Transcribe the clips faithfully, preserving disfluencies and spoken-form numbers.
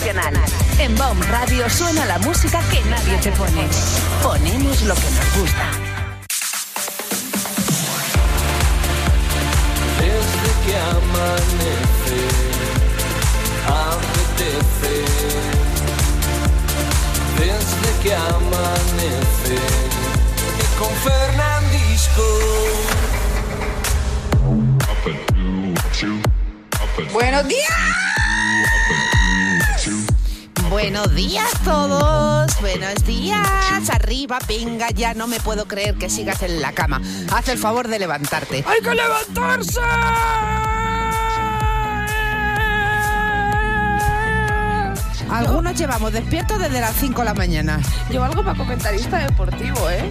Nacional. En B O M Radio suena la música que nadie te pone. Ponemos lo que nos gusta. Desde que amanece, apetece. Desde que amanece, y con Fernandisco. ¡Buenos días! Buenos días todos, buenos días, arriba, venga, ya no me puedo creer que sigas en la cama. Haz el favor de levantarte. ¡Hay que levantarse! Algunos llevamos despiertos desde las cinco de la mañana. Yo algo para comentarista deportivo, ¿eh?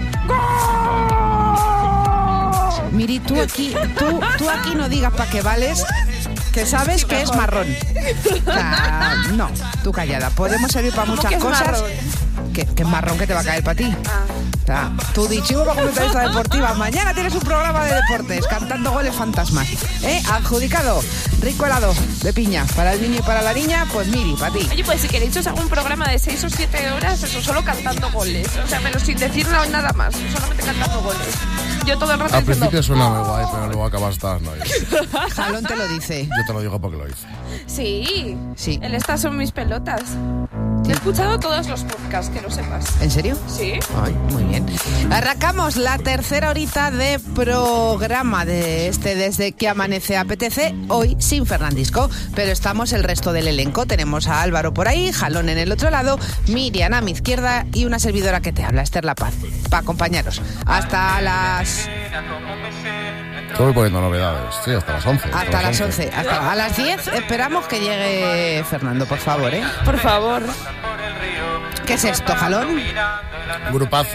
Miri, tú aquí, tú, tú aquí no digas para qué vales, que sabes que es marrón. O sea, no, tú callada. Podemos servir para muchas cosas. Que, que es marrón que te va a caer para ti. Ah. O sea, tu dichivo para comentarista deportiva. Mañana tienes un programa de deportes, cantando goles fantasmas. ¿Eh? Adjudicado, rico helado de piña. Para el niño y para la niña, pues Miri, para ti. Oye, pues si queréis os hago un programa de seis o siete horas, eso solo cantando goles. O sea, pero sin decir nada más, solamente cantando goles. Yo todo el rato Al diciendo... principio suena muy guay, pero luego acabas estas no. Jalón te lo dice. Yo te lo digo porque lo hice. Sí, sí. El estas son mis pelotas. Sí. He escuchado todos los podcasts, que lo sepas. ¿En serio? Sí. Ay, muy bien. Arrancamos la tercera horita de programa de este Desde que amanece apetece, hoy sin Fernandisco, pero estamos el resto del elenco. Tenemos a Álvaro por ahí, Jalón en el otro lado, Miriam a mi izquierda y una servidora que te habla, Esther La Paz, para acompañaros hasta las... Estoy poniendo novedades, sí, hasta las once. Hasta, hasta las once, hasta a las diez esperamos que llegue Fernando, por favor, ¿eh? Por favor. ¿Qué es esto, Jalón? Grupazo.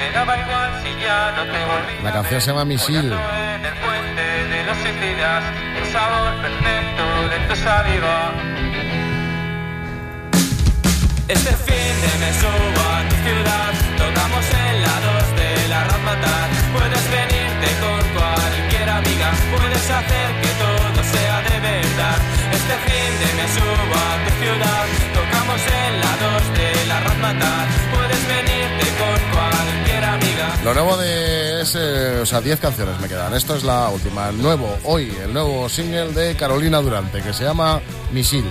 La canción se llama Misil. Este fin de me subo a tu ciudad, tocamos en la dos de la Razzmatazz. Puedes venirte con cualquier amiga, puedes hacer que todo sea de verdad. Este fin de me subo a tu ciudad, tocamos en la dos de la Razzmatazz. Puedes venirte con cualquier amiga. Lo nuevo de ese, o sea, diez canciones me quedan. Esto es la última, el nuevo, hoy, el nuevo single de Carolina Durante, que se llama Misil.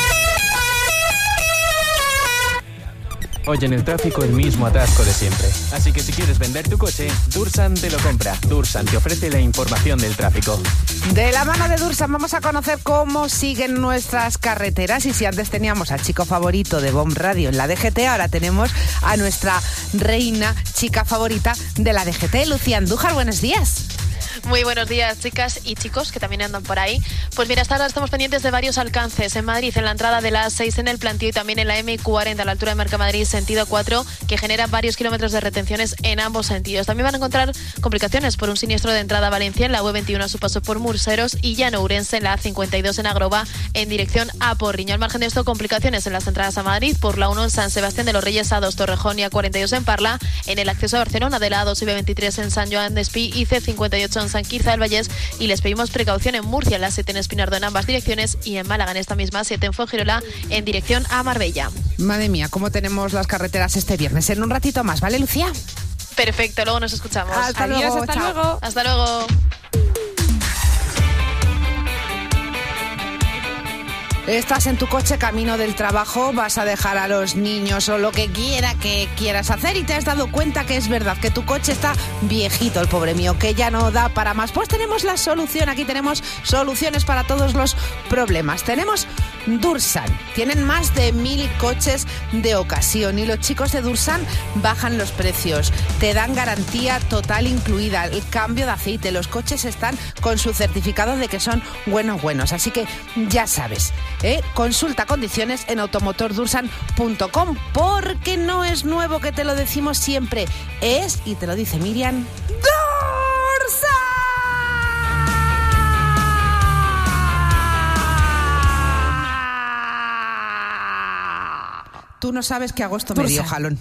Hoy en el tráfico el mismo atasco de siempre. Así que si quieres vender tu coche, Dursan te lo compra. Dursan te ofrece la información del tráfico. De la mano de Dursan vamos a conocer cómo siguen nuestras carreteras. Y si antes teníamos al chico favorito de B O M Radio en la D G T, ahora tenemos a nuestra reina chica favorita de la D G T, Lucía Andújar. Buenos días. Muy buenos días, chicas y chicos que también andan por ahí. Pues mira, hasta ahora estamos pendientes de varios alcances en Madrid, en la entrada de la A seis en el Plantío y también en la M cuarenta a la altura de Mercamadrid, sentido cuatro, que genera varios kilómetros de retenciones en ambos sentidos. También van a encontrar complicaciones por un siniestro de entrada a Valencia en la U veintiuno a su paso por Murseros y Llano Ourense en la A cincuenta y dos en Agrova en dirección a Porriño. Al margen de esto, complicaciones en las entradas a Madrid por la uno en San Sebastián de los Reyes, A dos Torrejón y A cuarenta y dos en Parla, en el acceso a Barcelona de la A dos y B veintitrés en San Joan d'Espí y C cincuenta y ocho en San Quirze del Vallés, y les pedimos precaución en Murcia, en la siete en Espinardo en ambas direcciones y en Málaga en esta misma siete en Fuengirola en dirección a Marbella. Madre mía, ¿cómo tenemos las carreteras este viernes? En un ratito más, ¿vale, Lucía? Perfecto, luego nos escuchamos. Hasta Adiós, luego, hasta chao. luego. Hasta luego. Estás en tu coche camino del trabajo, vas a dejar a los niños o lo que quiera que quieras hacer y te has dado cuenta que es verdad, que tu coche está viejito, el pobre mío, que ya no da para más. Pues tenemos la solución, aquí tenemos soluciones para todos los problemas. Tenemos Dursan, tienen más de mil coches de ocasión y los chicos de Dursan bajan los precios, te dan garantía total incluida, el cambio de aceite, los coches están con su certificado de que son buenos buenos, así que ya sabes, ¿eh? Consulta condiciones en automotor dursan punto com, porque no es nuevo que te lo decimos siempre, es, y te lo dice Miriam, Dursan. Tú no sabes que agosto me dio jalón.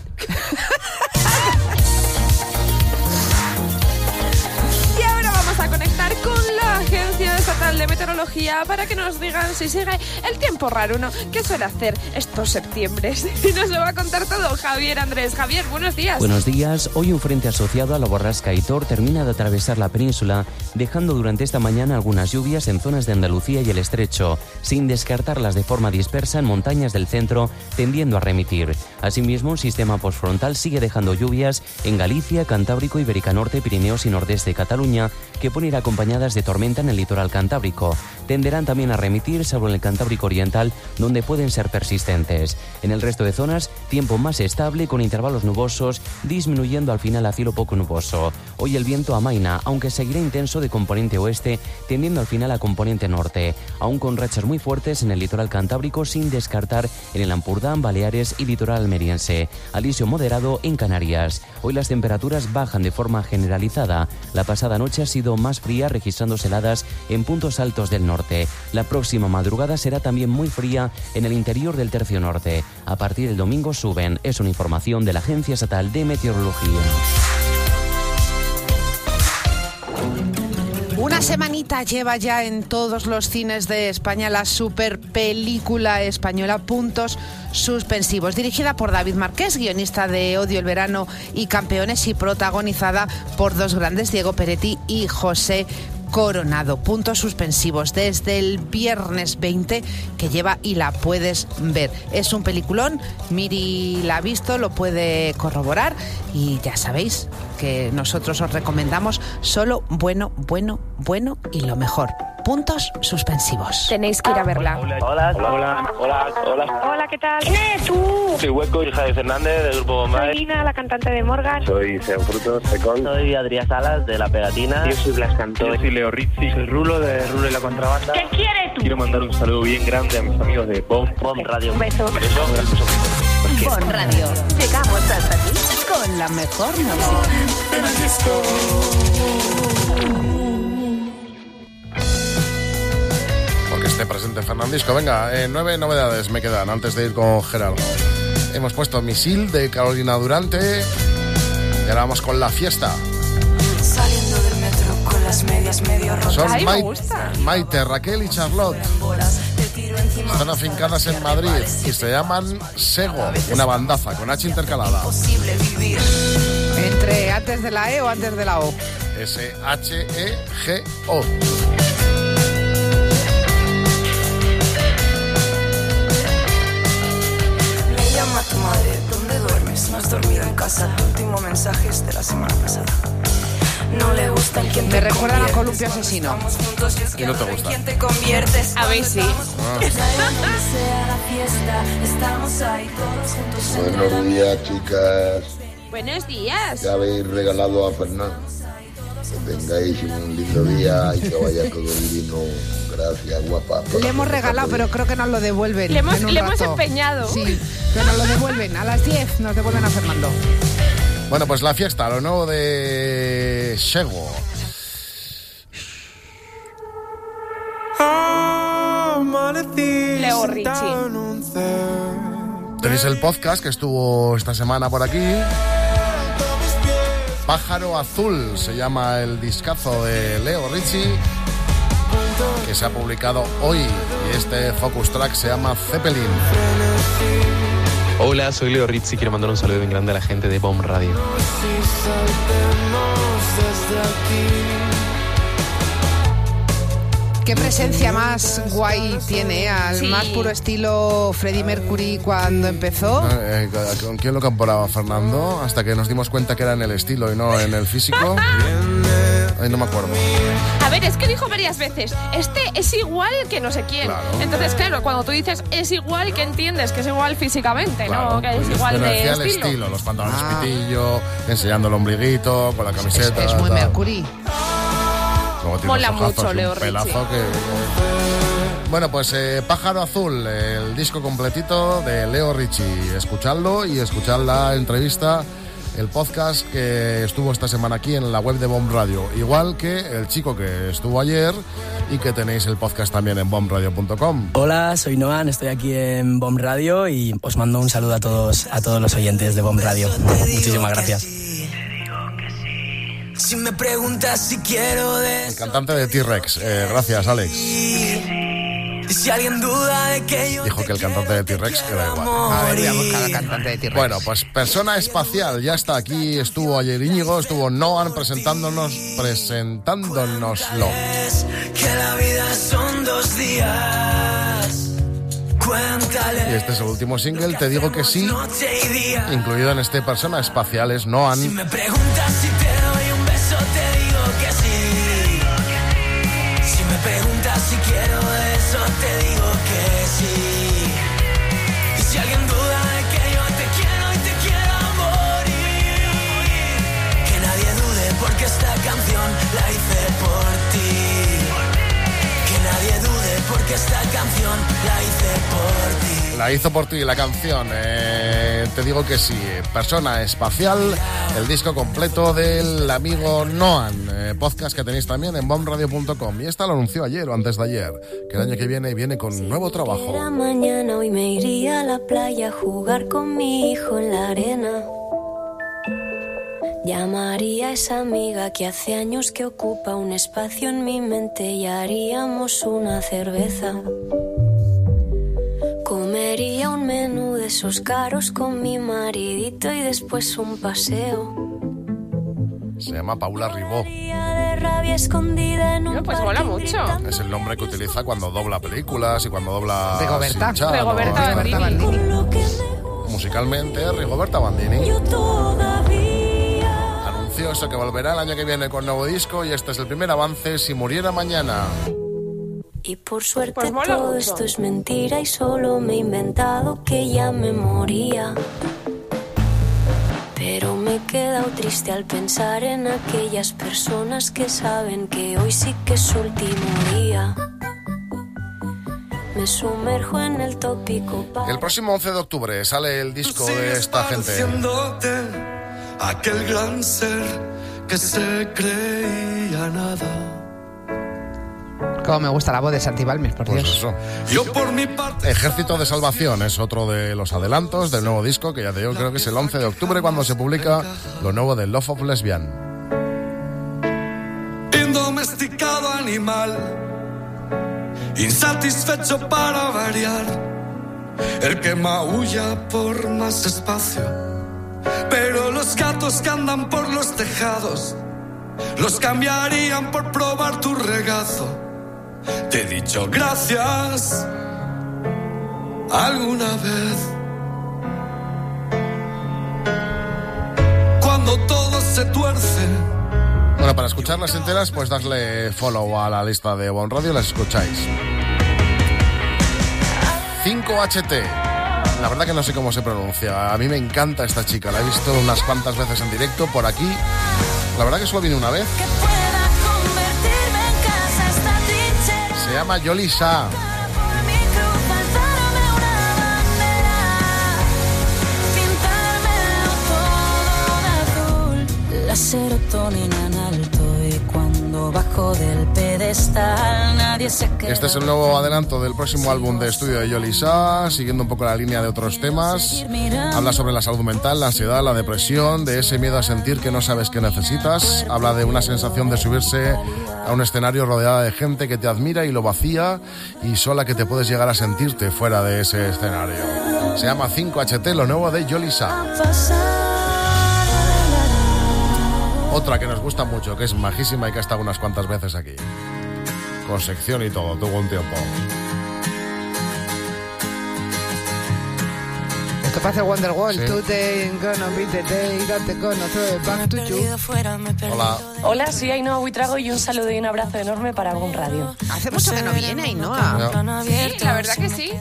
Y ahora vamos a conectar con la Agencia Estatal de de meteorología para que nos digan si sigue el tiempo raro, ¿no? ¿Qué suele hacer estos septiembre? Y nos lo va a contar todo Javier Andrés. Javier, buenos días. Buenos días. Hoy un frente asociado a la borrasca Aitor termina de atravesar la península, dejando durante esta mañana algunas lluvias en zonas de Andalucía y el Estrecho, sin descartarlas de forma dispersa en montañas del centro, tendiendo a remitir. Asimismo, un sistema postfrontal sigue dejando lluvias en Galicia, Cantábrico, Ibérica Norte, Pirineos y Nordeste de Cataluña, que pueden ir acompañadas de tormenta en el litoral cantábrico. Tenderán también a remitir, salvo en el Cantábrico Oriental, donde pueden ser persistentes. En el resto de zonas, tiempo más estable, con intervalos nubosos, disminuyendo al final a cielo poco nuboso. Hoy el viento amaina, aunque seguirá intenso de componente oeste, tendiendo al final a componente norte, aún con rachas muy fuertes en el litoral cantábrico, sin descartar en el Ampurdán, Baleares y litoral almeriense. Alisio moderado en Canarias. Hoy las temperaturas bajan de forma generalizada. La pasada noche ha sido más fría, registrándose heladas en puntos altos del norte. La próxima madrugada será también muy fría en el interior del tercio norte. A partir del domingo suben. Es una información de la Agencia Estatal de Meteorología. Una semanita lleva ya en todos los cines de España la super película española Puntos Suspensivos, dirigida por David Marqués, guionista de Odio el verano y Campeones, y protagonizada por dos grandes, Diego Peretti y José Coronado. Puntos Suspensivos, desde el viernes veinte que lleva y la puedes ver. Es un peliculón, Miri la ha visto, lo puede corroborar, y ya sabéis que nosotros os recomendamos solo bueno, bueno, bueno y lo mejor. Puntos Suspensivos. Tenéis que ir a verla. Hola, hola, hola, hola, hola. Hola, ¿qué tal? ¿Quién eres tú? Soy Hueco, hija de Fernández, del grupo Bomay. Soy Lina, la cantante de Morgan. Soy Sean Frutos, Secón. Soy Adrián Salas, de La Pegatina. Yo soy Blas Cantó. Yo soy Leo Rizzi. Soy Rulo, de Rulo y la Contrabanda. ¿Qué quieres tú? Quiero mandar un saludo bien grande a mis amigos de Bomb. Bomb Radio. Un beso. Un beso. Bomb Radio. Llegamos hasta ti con la mejor música. Porque esté presente Fernandisco. Venga, eh, nueve novedades me quedan antes de ir con Gerardo. Hemos puesto Misil de Carolina Durante. Y ahora vamos con La Fiesta. Saliendo del metro con las medias medio rotas. Son Ay, me Maite, gusta. Maite, Raquel y Charlotte. Están afincadas en Madrid y se llaman Sego, una bandaza con H intercalada. Entre antes de la E o antes de la O. S H E G O. Me llama tu madre, ¿dónde duermes? No has dormido en casa, tu último mensaje es de la semana pasada. No le gusta el quien Me te recuerdan a conviertes. Columpio Asesino. Estamos juntos y es que ¿Y no te ahora gusta? quien te conviertes. A ver, sí. Ah. Sea la fiesta, estamos ahí todos juntos. Buenos días, chicas. Buenos días. Ya habéis regalado a Fernando. Que tengáis un lindo día y que vaya todo divino. Gracias, guapa. Le hemos regalado, pero creo que nos lo devuelven. Le hemos- en un le hemos rato. empeñado. Sí, que nos lo devuelven. A las diez nos devuelven a Fernando. Bueno, pues La Fiesta, lo nuevo de Sego. Leo Richie. Tenéis el podcast que estuvo esta semana por aquí. Pájaro Azul se llama el discazo de Leo Richie, que se ha publicado hoy, y este focus track se llama Zeppelin. Hola, soy Leo Rizzi, quiero mandar un saludo bien grande a la gente de Bomb Radio. Qué presencia más guay tiene, al Sí. más puro estilo Freddie Mercury cuando empezó. Eh, ¿Con quién lo comparaba Fernando? Hasta que nos dimos cuenta que era en el estilo y no en el físico. Ay, no me acuerdo. A ver, es que dijo varias veces, este es igual que no sé quién. Claro. Entonces, claro, cuando tú dices es igual, que entiendes que es igual físicamente, Claro, ¿no? Que es pues, igual pero de decía estilo. el estilo, los pantalones Ah. pitillo, enseñando el ombliguito, con la camiseta. Es muy tal. Mercury. Luego tiene Mola unos ojazos mucho, y un Leo Richie. pelazo que... Bueno, pues eh, Pájaro Azul, el disco completito de Leo Richie. Escuchadlo y escuchad la entrevista, el podcast que estuvo esta semana aquí en la web de Bomb Radio. Igual que el chico que estuvo ayer y que tenéis el podcast también en bomb radio punto com. Hola, soy Noan, estoy aquí en Bomb Radio y os mando un saludo a todos, a todos los oyentes de Bomb Radio. Muchísimas gracias. Si me preguntas si quiero de... El cantante de T-Rex. Eh, gracias, Alex. Y si alguien duda de que yo dijo que el cantante de T-Rex queda igual. A ver, voy a buscar al cantante de T-Rex. Bueno, pues Persona Espacial ya está aquí. Estuvo ayer Íñigo, estuvo Noan presentándonos, presentándonoslo. Que la vida son dos días. Cuéntale. Y este es el último single, Te digo que sí, incluido en este Persona Espacial es Noan. Si me preguntas si te doy un beso, te digo que sí. Si me preguntas si quiero eso, te digo que sí. Y si alguien duda de que yo te quiero y te quiero morir, que nadie dude porque esta canción la hice por ti. Que nadie dude porque esta canción la hice por ti. La hizo por ti la canción, eh, te digo que sí. Persona Espacial, el disco completo del amigo Noan, eh, podcast que tenéis también en bomb radio punto com. Y esta lo anunció ayer o antes de ayer, que el año que viene viene con nuevo trabajo. Era mañana, hoy me iría a la playa a jugar con mi hijo en la arena. Llamaría a esa amiga que hace años que ocupa un espacio en mi mente y haríamos una cerveza. Comería un menú de esos caros con mi maridito y después un paseo. Se llama Paula Ribó. De rabia escondida en un no, pues mola mucho. Es el nombre que utiliza cuando dobla películas y cuando dobla Rigoberta. Sinchano, Rigoberta Rigoberta Bandini. Musicalmente, Rigoberta Bandini. Yo todavía. Anunció eso, que volverá el año que viene con nuevo disco y este es el primer avance, Si muriera mañana. Y por suerte Pues mola todo mucho. esto es mentira y solo me he inventado que ya me moría. Pero me he quedado triste al pensar en aquellas personas que saben que hoy sí que es su último día. Me sumerjo en el tópico. El próximo once de octubre sale el disco de esta gente. Aquel gran ser que se creía nada. Cómo me gusta la voz de Santi Balmes, por Pues Dios. eso. Yo por mi parte. Ejército de Salvación es otro de los adelantos del nuevo disco, que ya te digo, creo que es el once de octubre cuando se publica lo nuevo de Love of Lesbian. Indomesticado animal, insatisfecho para variar, el que maulla por más espacio, pero los gatos que andan por los tejados los cambiarían por probar tu regazo. Te he dicho gracias alguna vez, cuando todo se tuerce. Bueno, para escucharlas enteras, pues darle follow a la lista de Bon Radio y las escucháis. cinco H T. La verdad que no sé cómo se pronuncia. A mí me encanta esta chica. La he visto unas cuantas veces en directo por aquí. La verdad que solo vine una vez. Se llama Yolisa. La serotonina en alto y cuando bajo del pedestal nadie se queda. Este es el nuevo adelanto del próximo álbum de estudio de Yolisa, siguiendo un poco la línea de otros temas. Habla sobre la salud mental, la ansiedad, la depresión, de ese miedo a sentir que no sabes qué necesitas. Habla de una sensación de subirse a un escenario rodeada de gente que te admira y lo vacía y sola que te puedes llegar a sentirte fuera de ese escenario. Se llama cinco H T, lo nuevo de Yolisa. Otra que nos gusta mucho, que es majísima y que ha estado unas cuantas veces aquí. Con sección y todo, tuvo un tiempo. Esto parece Wonderwall. Sí. Today gonna be the day that they're gonna throw it back to you. Hola. Hola, soy Ainhoa Buitrago y un saludo y un abrazo enorme para Bon Radio. Hace mucho que no viene Ainhoa. Sí, la verdad que sí.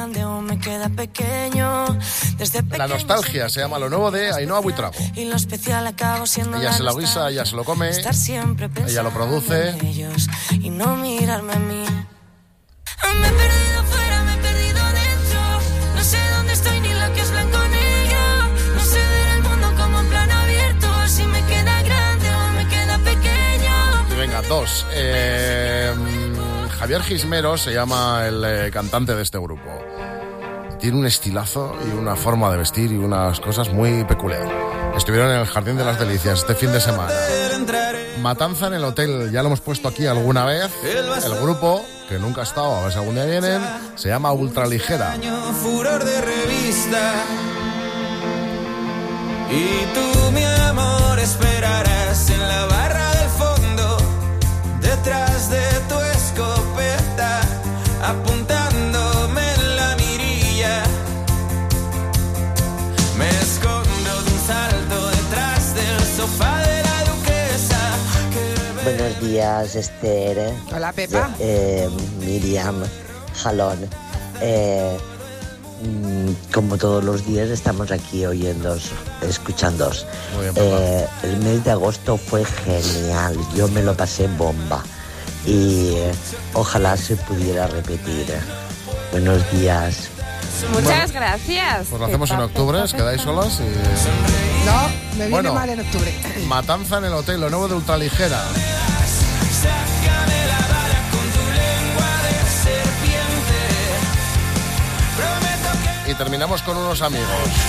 La nostalgia se llama lo nuevo de Ainhoa Buitrago. Y lo especial acabo siendo Ella la se lo guisa, ella se lo come, estar siempre ella lo produce. ellos y no mirarme a mí. Me he perdido fuera, me he perdido dentro. No sé dónde estoy ni lo que es blanco negro. No sé ver el mundo como en plan abierto. Si me queda grande o me queda pequeño. Y venga, dos. Eh, Javier Gismero se llama el eh, cantante de este grupo. Tiene un estilazo y una forma de vestir y unas cosas muy peculiares. estuvieron en el Jardín de las Delicias este fin de semana. Matanza en el hotel, ya lo hemos puesto aquí alguna vez. El grupo, que nunca ha estado, a ver si algún día vienen, se llama Ultraligera. Furor de revista. Y tú, mi amor, esperarás en la barra del fondo, detrás de tu escopeta, apuntándome en la mirilla. Me escondo de un salto detrás del sofá de la duquesa. Que... Buenos días, Esther. Hola, Pepa. Eh, Miriam, Jalón. Eh, como todos los días estamos aquí oyéndoos, escuchándoos. Muy bien, eh, el mes de agosto fue genial, yo me lo pasé bomba y eh, ojalá se pudiera repetir. Buenos días. Muchas Bueno, gracias. Pues lo hacemos en octubre, os quedáis solas y... No, me viene Bueno. mal en octubre. Matanza en el hotel, lo nuevo de Ultraligera. Y terminamos con unos amigos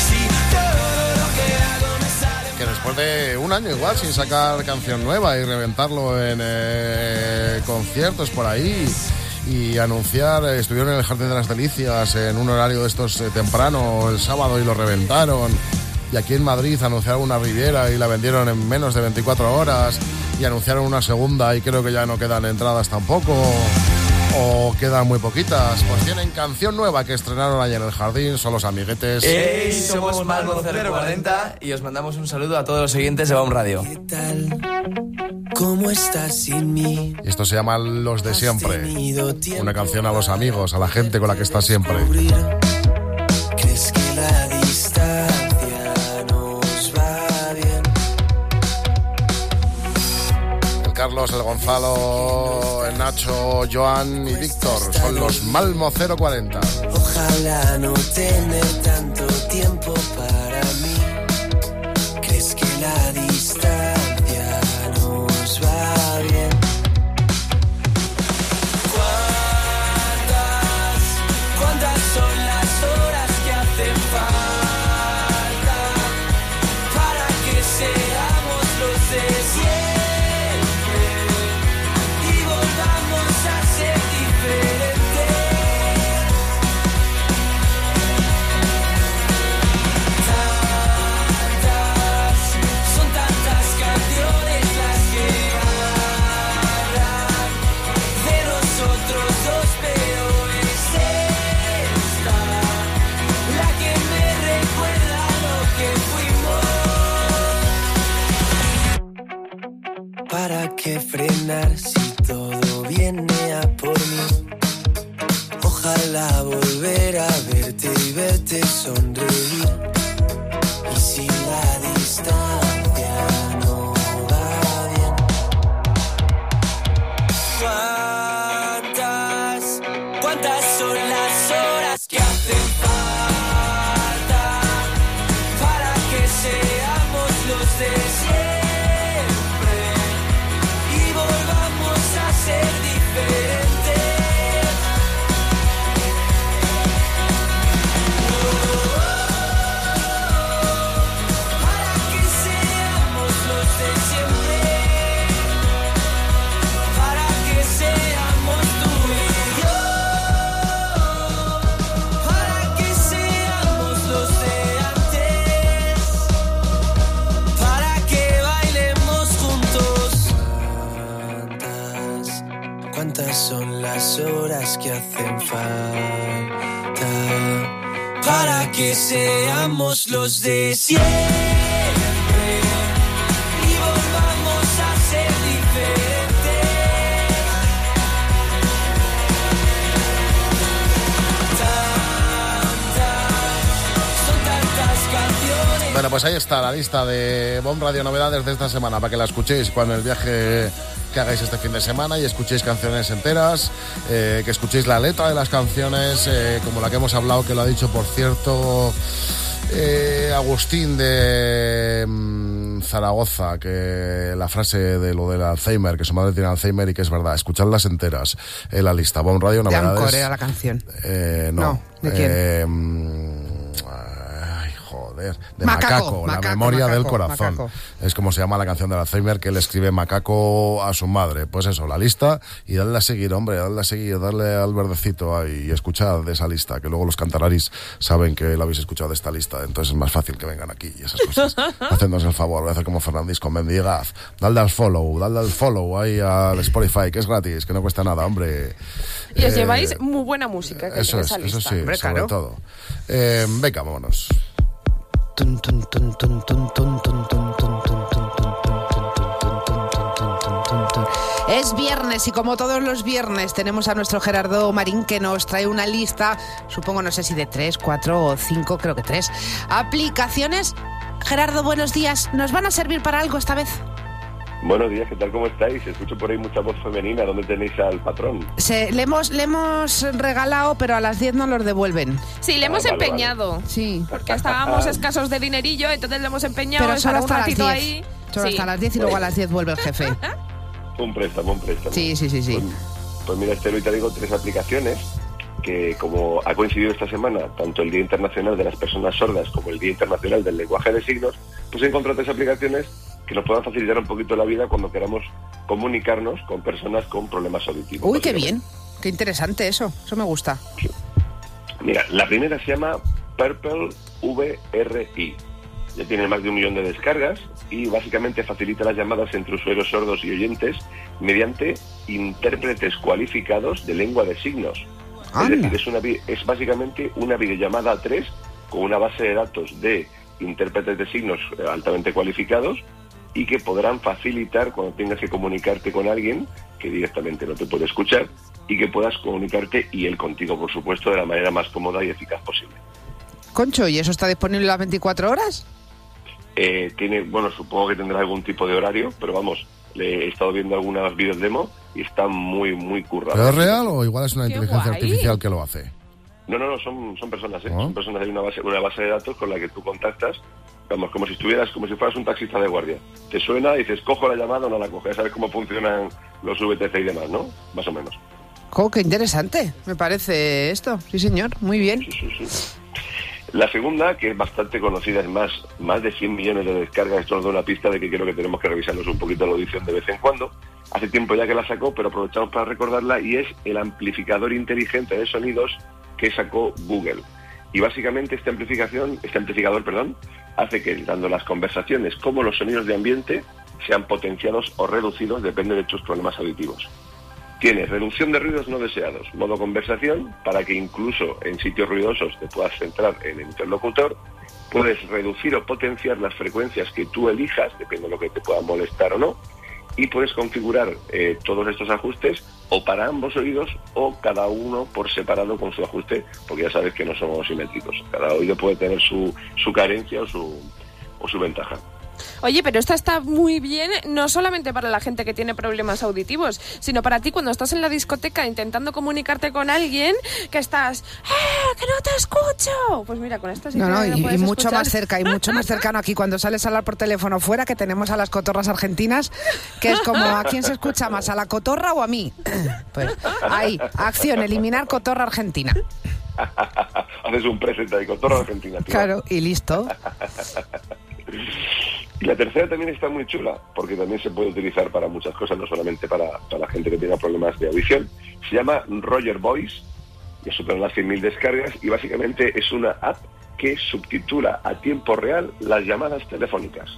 que después de un año igual sin sacar canción nueva y reventarlo en eh, conciertos por ahí y anunciar, eh, estuvieron en el Jardín de las Delicias en un horario de estos eh, temprano el sábado y lo reventaron, y aquí en Madrid anunciaron una Riviera y la vendieron en menos de veinticuatro horas, y anunciaron una segunda y creo que ya no quedan entradas tampoco, o quedan muy poquitas. Pues tienen canción nueva que estrenaron ayer en el Jardín, son los amiguetes. Hey, somos Malmo cero cuarenta y os mandamos un saludo a todos los oyentes de Baum Radio. ¿Qué tal? ¿Cómo estás sin mí? Y esto se llama Los de Siempre, una canción a los amigos, a la gente con la que está siempre. ¿Crees que la distancia nos va bien? El Carlos, el Gonzalo, el Nacho, Joan y Víctor son los Malmo cero cuarenta. Ojalá no tener tanto tiempo para mí. ¿Crees que la distancia nos va bien? ¿Cuántas, cuántas son las horas que hacen falta para que seamos los de siempre y volvamos a ser diferentes? Son tantas canciones las que hablan de nosotros dos, pero es esta la que me recuerda lo que fuimos. ¿Para qué frenar si todo viene a por mí? Ojalá volver a verte y verte sonreír. Y si la distancia no va bien, ¿cuántas, cuántas son las horas que hacen falta para que seamos los de siempre y volvamos a ser diferentes? ¿Cuántas son las horas que hacen falta para que seamos los de siempre y volvamos a ser diferentes? Tantas, son tantas canciones. Bueno, pues ahí está la lista de Baum Radio Novedades de esta semana, para que la escuchéis cuando el viaje que hagáis este fin de semana y escuchéis canciones enteras, eh, que escuchéis la letra de las canciones, eh, como la que hemos hablado, que lo ha dicho, por cierto, eh, Agustín de mm, Zaragoza, que la frase de lo del Alzheimer, que su madre tiene Alzheimer y que es verdad, escuchadlas enteras en la lista. Baum Radio Novedades. De Ancore a la canción. Eh, no. No, ¿de quién? Eh, ay, joder. Alzheimer, de Macaco, macaco, macaco, la memoria macaco, del corazón. macaco. Es como se llama la canción del Alzheimer, que le escribe macaco a su madre. Pues eso, la lista, y darle a seguir, hombre, darle a seguir, darle al verdecito ahí y escuchad de esa lista, que luego los cantararis saben que lo habéis escuchado de esta lista, entonces es más fácil que vengan aquí y esas cosas. Hacednos el favor, voy a hacer como Fernandis con Mendigaz. Dadle al follow, dadle al follow ahí al Spotify, que es gratis, que no cuesta nada, hombre. Y os Eh, lleváis muy buena música. Que Eso en es, esa eso lista. sí, Hombre, sobre claro. todo. Eh, venga, vámonos. Tun, tun, tun, tun, tun, tun, tun, tun, tun, tun, tun, tun, tun, tun, tun, tun, tun. Es viernes y como todos los viernes tenemos a nuestro Gerardo Marín que nos trae una lista, supongo, no sé si de tres, cuatro o cinco, creo que tres, aplicaciones. Gerardo, buenos días. ¿Nos van a servir para algo esta vez? Buenos días, ¿qué tal? ¿Cómo estáis? Escucho por ahí mucha voz femenina. ¿Dónde tenéis al patrón? Se, le, hemos, le hemos regalado, pero a las diez nos los devuelven. Sí, le hemos Ah, vale, empeñado. Vale. Sí. Porque estábamos escasos de dinerillo, entonces le hemos empeñado. Pero solo estará un hasta las ratito diez. ahí. Solo Sí. hasta las diez y luego a las diez vuelve el jefe. Un préstamo, un préstamo. Sí, sí, sí, sí. Pues, pues mira, Esther, hoy te digo tres aplicaciones que, como ha coincidido esta semana, tanto el Día Internacional de las Personas Sordas como el Día Internacional del Lenguaje de Signos, pues he encontrado tres aplicaciones que nos puedan facilitar un poquito la vida cuando queramos comunicarnos con personas con problemas auditivos. Uy, qué bien. Qué interesante eso. Eso me gusta. Mira, la primera se llama Purple V R I. Ya tiene más de un millón de descargas y básicamente facilita las llamadas entre usuarios sordos y oyentes mediante intérpretes cualificados de lengua de signos. Anda. Es decir, es, una, vi- es básicamente una videollamada a tres con una base de datos de intérpretes de signos eh, altamente cualificados y que podrán facilitar cuando tengas que comunicarte con alguien que directamente no te puede escuchar y que puedas comunicarte y él contigo, por supuesto, de la manera más cómoda y eficaz posible. Concho, ¿y eso está disponible las veinticuatro horas? Eh, tiene, bueno, supongo que tendrá algún tipo de horario, pero vamos, le he estado viendo algunas vídeos demo y está muy, muy currado. ¿Pero es real o igual es una Qué inteligencia guay. artificial que lo hace? No, no, no, son, son personas, ¿eh? ¿Oh? Son personas, hay una base, una base de datos con la que tú contactas, vamos, como si estuvieras, como si fueras un taxista de guardia. Te suena y dices, cojo la llamada o no la coges, sabes cómo funcionan los V T C y demás, ¿no? Más o menos. Jo, qué interesante. Me parece esto. Sí, señor. Muy bien. Sí, sí, sí. La segunda, que es bastante conocida, es más, más de cien millones de descargas. Esto nos da una pista de que creo que tenemos que revisarnos un poquito la audición de vez en cuando. Hace tiempo ya que la sacó, pero aprovechamos para recordarla, y es el amplificador inteligente de sonidos que sacó Google. Y básicamente esta amplificación, este amplificador, perdón, hace que tanto las conversaciones como los sonidos de ambiente sean potenciados o reducidos, depende de tus problemas auditivos. Tienes reducción de ruidos no deseados, modo conversación, para que incluso en sitios ruidosos te puedas centrar en el interlocutor. Puedes reducir o potenciar las frecuencias que tú elijas, depende de lo que te pueda molestar o no, y puedes configurar eh, todos estos ajustes o para ambos oídos o cada uno por separado con su ajuste, porque ya sabes que no somos simétricos. Cada oído puede tener su, su carencia o su, o su ventaja. Oye, pero esta está muy bien, no solamente para la gente que tiene problemas auditivos, sino para ti cuando estás en la discoteca intentando comunicarte con alguien que estás, ¡eh, que no te escucho! Pues mira, con esta sí No, que no, lo y, y puedes mucho escuchar. más cerca, y mucho más cercano aquí cuando sales a hablar por teléfono fuera, que tenemos a las cotorras argentinas, que es como, ¿a quién se escucha más? ¿A la cotorra o a mí? Pues ahí, acción, eliminar cotorra argentina. Haces un presente de cotorra argentina, tío. Claro, y listo. Y la tercera también está muy chula, porque también se puede utilizar para muchas cosas, no solamente para, para la gente que tenga problemas de audición. Se llama Roger Voice, ya superan las cien mil descargas, y básicamente es una app que subtitula a tiempo real las llamadas telefónicas.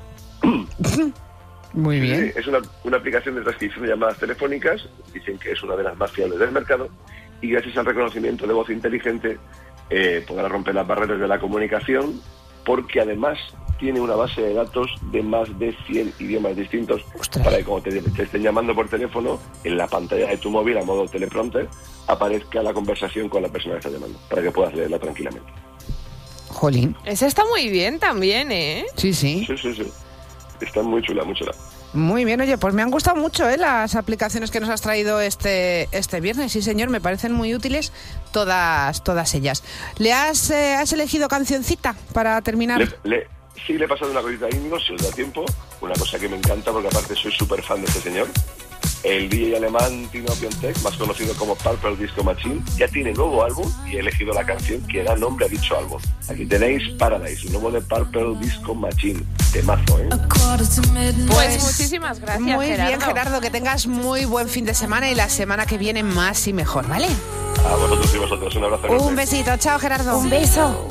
Muy bien. Es una, una aplicación de transcripción de llamadas telefónicas, dicen que es una de las más fiables del mercado, y gracias al reconocimiento de voz inteligente eh, podrá romper las barreras de la comunicación, porque además tiene una base de datos de más de cien idiomas distintos. Ostras. Para que cuando te, te estén llamando por teléfono, en la pantalla de tu móvil a modo teleprompter aparezca la conversación con la persona que está llamando, para que puedas leerla tranquilamente. Jolín. Esa está muy bien también, ¿eh? Sí, sí. Sí, sí, sí. Está muy chula, muy chula. Muy bien, oye, pues me han gustado mucho ¿eh? las aplicaciones que nos has traído este este viernes. Sí, señor, me parecen muy útiles todas todas ellas. ¿Le has, eh, has elegido cancioncita para terminar? Le, le, sí, le he pasado una cosita a Íñigo, si os da tiempo. Una cosa que me encanta, porque aparte soy súper fan de este señor. El D J alemán Tino Piontek, más conocido como Purple Disco Machine, ya tiene nuevo álbum y he elegido la canción que da nombre a dicho álbum. Aquí tenéis Paradise, un nuevo de Purple Disco Machine. Temazo, ¿eh? Pues muchísimas gracias, Muy Gerardo. bien, Gerardo, que tengas muy buen fin de semana y la semana que viene más y mejor, ¿vale? A vosotros y vosotros, un abrazo. Un besito, chao, Gerardo. Un beso.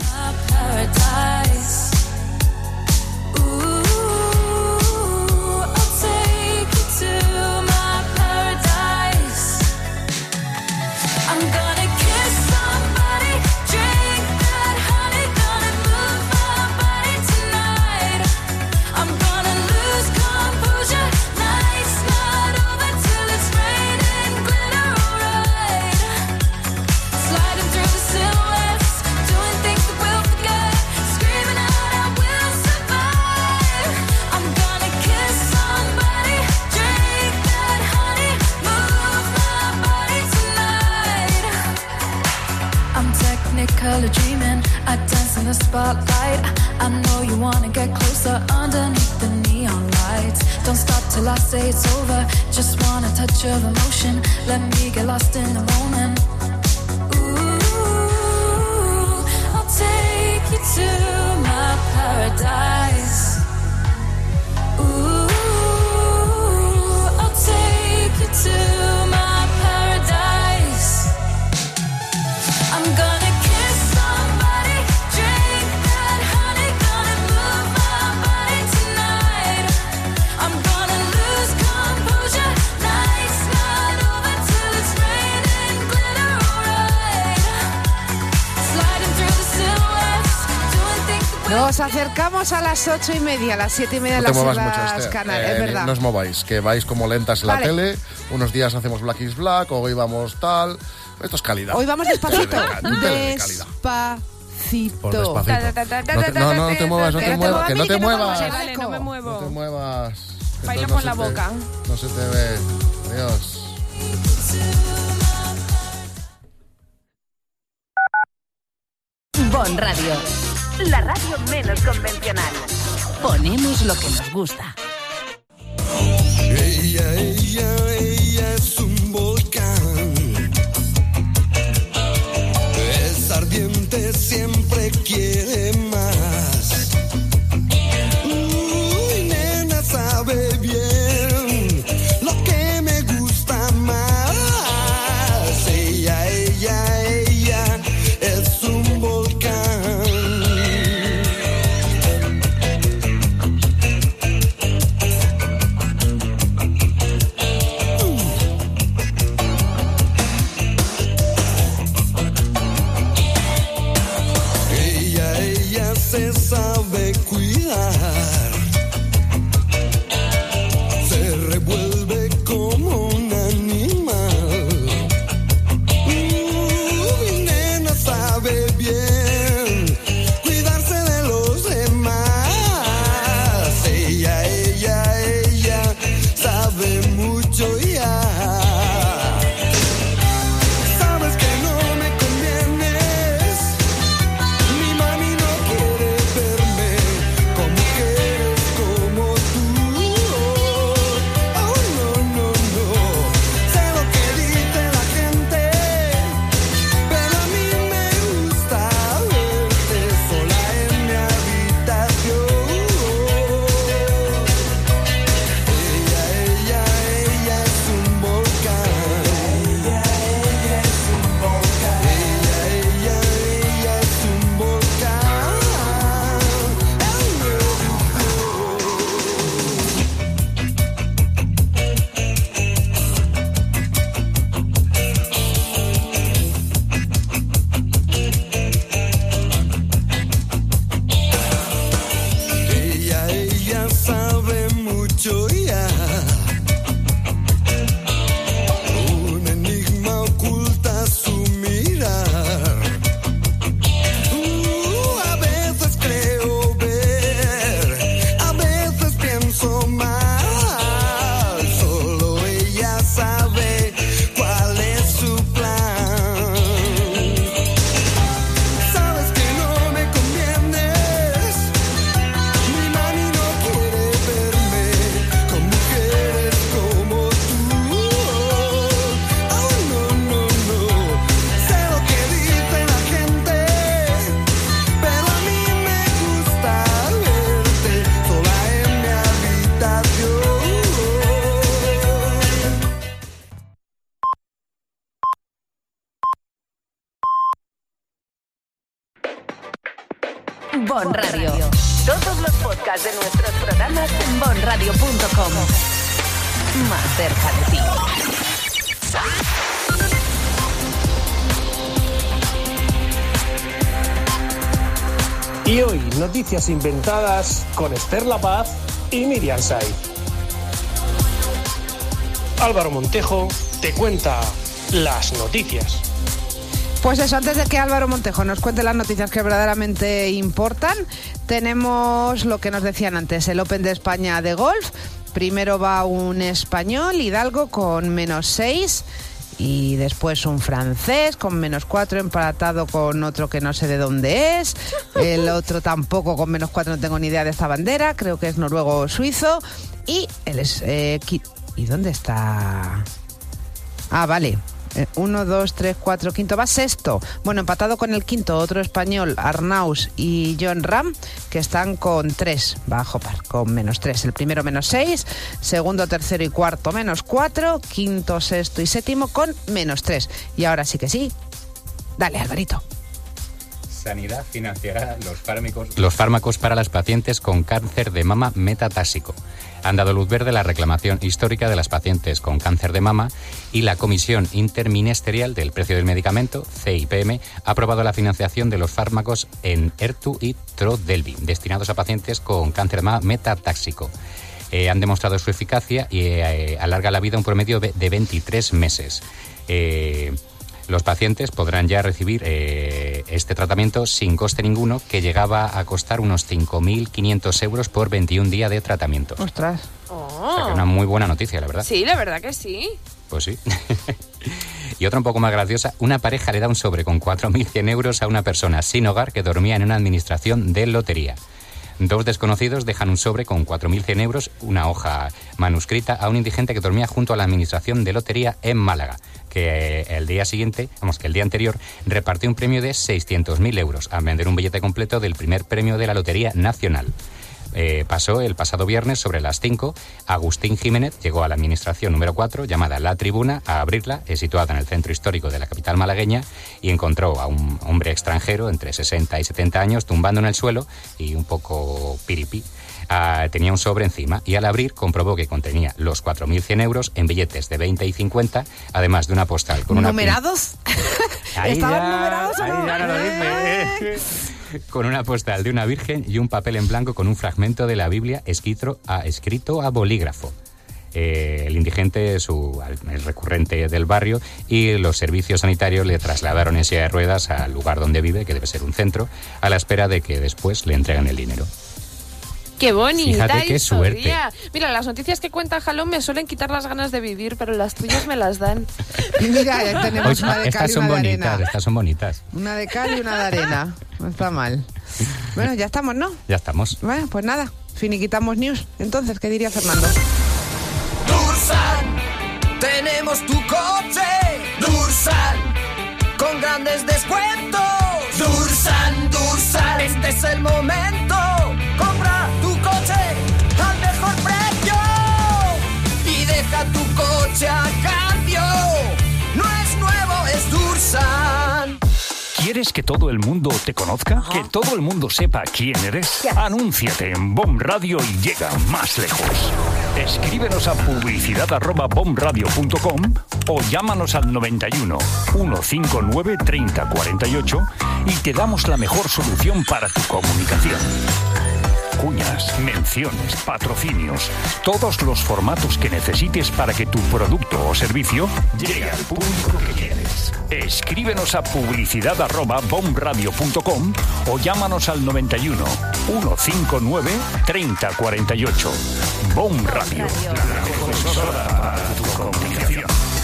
Color dreaming, I dance in the spotlight. I know you wanna get closer underneath the neon lights. Don't stop till I say it's over. Just want a touch of emotion. Let me get lost in the moment. Ooh, I'll take you to my paradise. Ooh, I'll take you to my paradise. I'm gonna Nos acercamos a las ocho y media, a las siete y media No de te las muevas mucho, Islas Esther. Canarias, Eh, es verdad. No os mováis, que vais como lentas en la Vale. tele. Unos días hacemos Black is Black, hoy vamos tal. Esto es calidad. Hoy vamos despacito. Un tele de calidad. Despacito. Por despacito. No te, no, no, no te muevas, no te muevas, que no te muevas. Vale, no me muevo. No te muevas. que Baila entonces con la no se te- boca. No se te ve. Adiós. Bon Radio, la radio menos convencional. Ponemos lo que nos gusta. Ella, ella, ella es un volcán. Es ardiente, siempre quiere más. Uy, nena, sabe bien lo que me gusta más. Ella, ella, ella es un volcán. Ella, ella se sabe cuidar. Se revuelve como un animal. Uh, mi nena sabe bien cuidarse de los demás. Ella, ella, ella sabe mucho ya. Sabes que no me convienes. Mi mami no quiere ver Bon Radio. Todos los podcasts de nuestros programas en bon radio punto com. Más cerca de ti. Y hoy, noticias inventadas con Esther La Paz y Miriam Saiz. Álvaro Montejo te cuenta las noticias. Pues eso, antes de que Álvaro Montejo nos cuente las noticias que verdaderamente importan, tenemos lo que nos decían antes, el Open de España de golf. Primero va un español, Hidalgo, con menos seis, y después un francés con menos cuatro, empatado con otro que no sé de dónde es, el otro tampoco con menos cuatro, no tengo ni idea de esta bandera, creo que es noruego o suizo, y el es, eh, ¿y dónde está? Ah, vale. Uno, dos, tres, cuatro, quinto, va sexto. Bueno, empatado con el quinto, otro español, Arnaus y John Ram, que están con tres, bajo par, con menos tres. El primero menos seis, segundo, tercero y cuarto menos cuatro, quinto, sexto y séptimo con menos tres. Y ahora sí que sí, dale, Alvarito. Sanidad financiará los fármacos, los fármacos para las pacientes con cáncer de mama metatásico. Han dado luz verde la reclamación histórica de las pacientes con cáncer de mama y la Comisión Interministerial del Precio del Medicamento, C I P M, ha aprobado la financiación de los fármacos en Ertu y Trodelvy, destinados a pacientes con cáncer de mama metatásico. Eh, han demostrado su eficacia y eh, alarga la vida un promedio de veintitrés meses. Eh, Los pacientes podrán ya recibir eh, este tratamiento sin coste ninguno, que llegaba a costar unos cinco mil quinientos euros por veintiún días de tratamiento. ¡Ostras! Oh. O sea, que una muy buena noticia, la verdad. Sí, la verdad que sí. Pues sí. Y otra un poco más graciosa, una pareja le da un sobre con cuatro mil cien euros a una persona sin hogar que dormía en una administración de lotería. Dos desconocidos dejan un sobre con cuatro mil cien euros, una hoja manuscrita, a un indigente que dormía junto a la administración de lotería en Málaga, que el día siguiente, vamos, que el día anterior, repartió un premio de seiscientos mil euros al vender un billete completo del primer premio de la Lotería Nacional. Eh, pasó el pasado viernes sobre las cinco. Agustín Jiménez llegó a la administración número cuatro, llamada La Tribuna, a abrirla, es situada en el centro histórico de la capital malagueña, y encontró a un hombre extranjero entre sesenta y setenta años tumbando en el suelo y un poco piripí. Uh, tenía un sobre encima y al abrir comprobó que contenía los cuatro mil cien euros en billetes de veinte y cincuenta, además de una postal con una... ¿Numerados? Ahí ¿Estaban ya, numerados o ahí no? ya no lo dice. Con una postal de una virgen y un papel en blanco con un fragmento de la Biblia escrito a, escrito a bolígrafo. Eh, el indigente su, es recurrente del barrio y los servicios sanitarios le trasladaron en silla de ruedas al lugar donde vive, que debe ser un centro, a la espera de que después le entreguen el dinero. ¡Qué bonita! Fíjate qué suerte. Mira, las noticias que cuenta Jalón me suelen quitar las ganas de vivir, pero las tuyas me las dan. Y mira, ya tenemos Oye, una de cal estas y son una de bonitas, arena. estas son bonitas. Una de cal y una de arena. No está mal. Bueno, ya estamos, ¿no? Ya estamos. Bueno, pues nada, finiquitamos news. Entonces, ¿qué diría Fernando? Dursan, tenemos tu coche. Dursan, con grandes descuentos. Dursan, Dursan, este es el momento. Compra tu coche al mejor precio y deja tu coche a cambio. No es nuevo, es Dursan. ¿Quieres que todo el mundo te conozca? ¿Que todo el mundo sepa quién eres? Anúnciate en Bomb Radio y llega más lejos. Escríbenos a publicidad arroba bombradio punto com o llámanos al noventa y uno, ciento cincuenta y nueve, treinta cuarenta y ocho y te damos la mejor solución para tu comunicación. Cuñas, menciones, patrocinios, todos los formatos que necesites para que tu producto o servicio llegue al público que quieres. Escríbenos a publicidad arroba bombradio punto com o llámanos al noventa y uno, ciento cincuenta y nueve, treinta cuarenta y ocho. Bomb Radio, la mejor emisora para tu comunicación.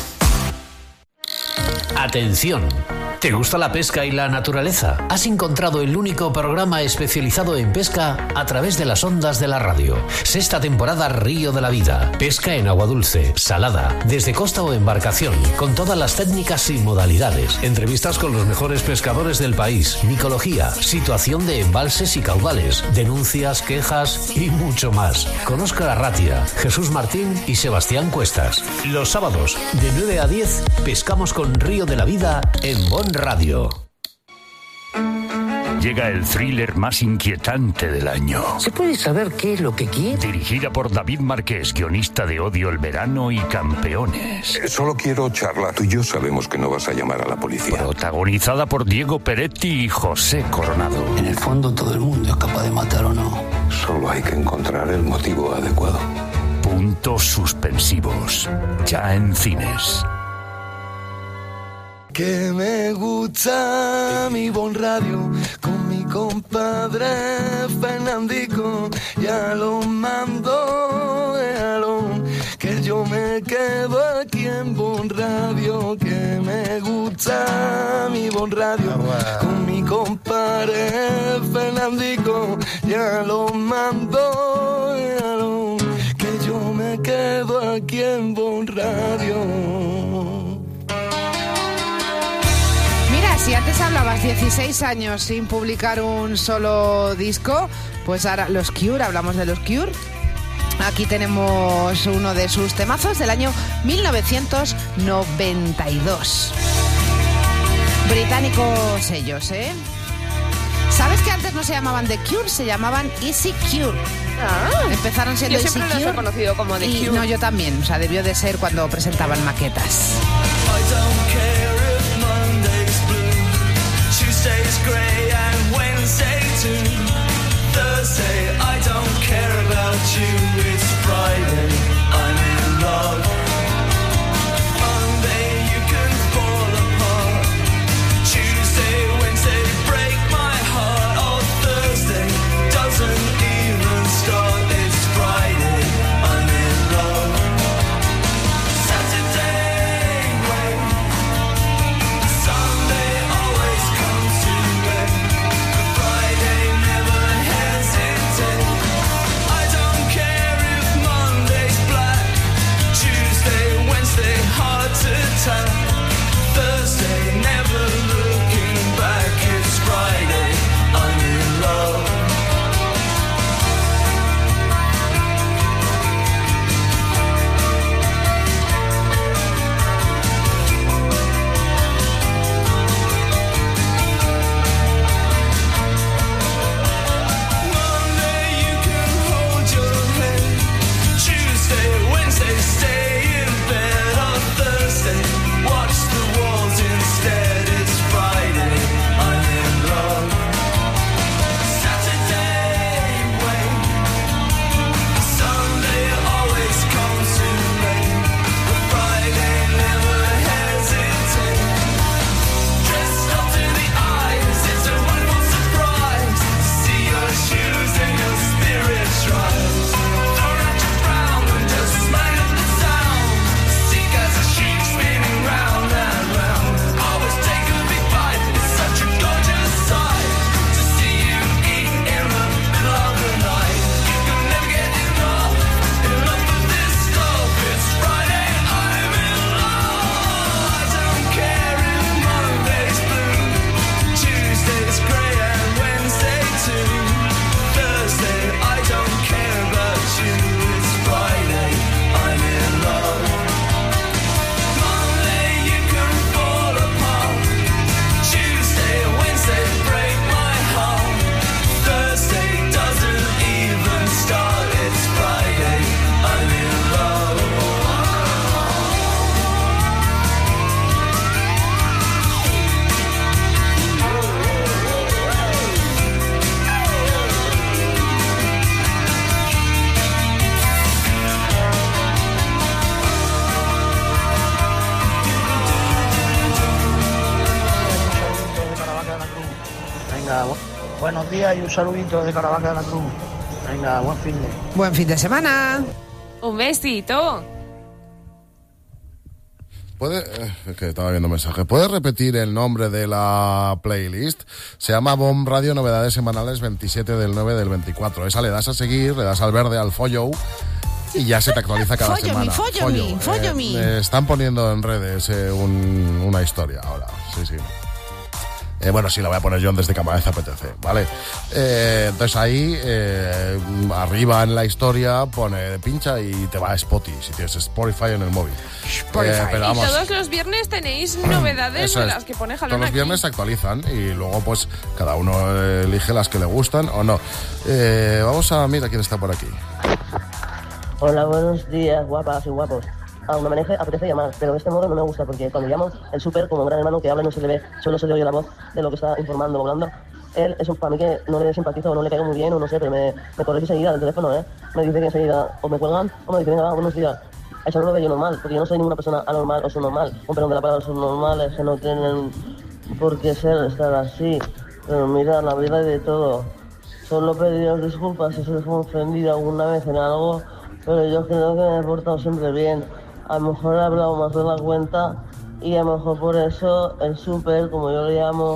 Atención. ¿Te gusta la pesca y la naturaleza? Has encontrado el único programa especializado en pesca a través de las ondas de la radio. Sexta temporada Río de la Vida. Pesca en agua dulce, salada, desde costa o embarcación, con todas las técnicas y modalidades. Entrevistas con los mejores pescadores del país, micología, situación de embalses y caudales, denuncias, quejas y mucho más. Con Óscar Arratia, Jesús Martín y Sebastián Cuestas. Los sábados, de nueve a diez, pescamos con Río de la Vida en Bon Radio. llega el thriller más inquietante del año. ¿Se puede saber qué es lo que quiere? Dirigida por David Marqués, guionista de Odio el verano y Campeones. Eh, solo quiero charla. Tú y yo sabemos que no vas a llamar a la policía. Protagonizada por Diego Peretti y José Coronado. En el fondo todo el mundo es capaz de matar o no. Solo hay que encontrar el motivo adecuado. Puntos suspensivos. Ya en cines. Que me gusta mi Bon Radio con mi compadre Fernandico. Ya lo mando, déjalo, que yo me quedo aquí en Bon Radio. Que me gusta mi Bon Radio con mi compadre Fernandico. Ya lo mando, déjalo, que yo me quedo aquí en Bon Radio. Si antes hablabas dieciséis años sin publicar un solo disco, pues ahora los Cure, hablamos de los Cure. Aquí tenemos uno de sus temazos del año mil novecientos noventa y dos. Británicos ellos, ¿eh? ¿Sabes que antes no se llamaban The Cure? Se llamaban Easy Cure. Ah, Empezaron siendo yo Easy siempre Cure. los he conocido como The Y Cure. no, yo también. O sea, debió de ser cuando presentaban maquetas. Tuesday's grey and Wednesday too. Thursday, I don't care about you. It's Friday, I'm in love. Monday, you can fall apart. Tuesday, Wednesday, break my heart. Oh, Thursday doesn't even start. It's Friday, I'm in love. Saturday, wait. Sunday always comes too late. Friday never hesitate. I don't care if Monday's black. Tuesday, Wednesday, hard to tell. Thursday, never looking back. It's Friday, I'm in love. Monday you can hold your head. Tuesday, Wednesday stay in bed. On Thursday watch the walls instead. It's Friday, I'm in love. Saturday wait. Sunday always comes too late. But Friday never hesitate. Dressed up to the eyes, it's a wonderful surprise. See your shoes and your spirits rise. Throw out your crown and just light up the sound. Seek as a sheep spinning round and round. Always take a big bite, it's such a gorgeous sight. To see you eat in the middle of the night. You can never get enough, enough of this stuff. It's Friday, I'm in love. I don't care if Monday's blue. Tuesday's grey and Wednesday too. Thursday, I don't care about you. It's Friday, I'm in love. Monday, you can fall apart. Tuesday, Wednesday, break my heart. Thursday doesn't even start. It's Friday, I'm in love. Venga, bu- buenos días y un saludito de Caravaca de la Cruz. Venga, buen fin de. Buen fin de semana. Un besito. ¿Puede, eh, es que estaba viendo mensaje. ¿Puedes repetir el nombre de la playlist? Se llama Bomb Radio Novedades Semanales veintisiete del nueve del veinticuatro. Esa le das a seguir, le das al verde, al follow, y ya se te actualiza cada Follow semana. me, follow me, follow me. Eh, están poniendo en redes eh, un- una historia ahora. Sí, sí. Eh, bueno, sí, la voy a poner yo en Desde Cama de C P T C, ¿vale? Eh, entonces ahí, eh, arriba en la historia, pone pincha y te va a Spotify, si tienes Spotify en el móvil. Eh, pero vamos, y todos los viernes tenéis novedades de las que pone Jalón. Todos los viernes se actualizan y luego pues cada uno elige las que le gustan o no. Eh, vamos a mirar quién está por aquí. Hola, buenos días, guapas y guapos. A una maneja apetece llamar, pero de este modo no me gusta porque cuando llamo el súper como un gran hermano que habla y no se le ve, solo se le oye la voz de lo que está informando o hablando. Él es un para mí que no le simpatizo o no le pego muy bien o no sé, pero me, me corrige enseguida del teléfono, ¿eh? Me dice que enseguida o me cuelgan o me dice, venga, buenos días. Eso no lo veo yo normal, porque yo no soy ninguna persona anormal o subnormal. Un perdón de la palabra subnormal es que no tienen por qué ser, estar así. Pero mira, la vida hay de todo. Solo pediros disculpas si se les fue ofendido alguna vez en algo, pero yo creo que me he portado siempre bien. A lo mejor he hablado más de la cuenta y a lo mejor por eso el súper, como yo le llamo,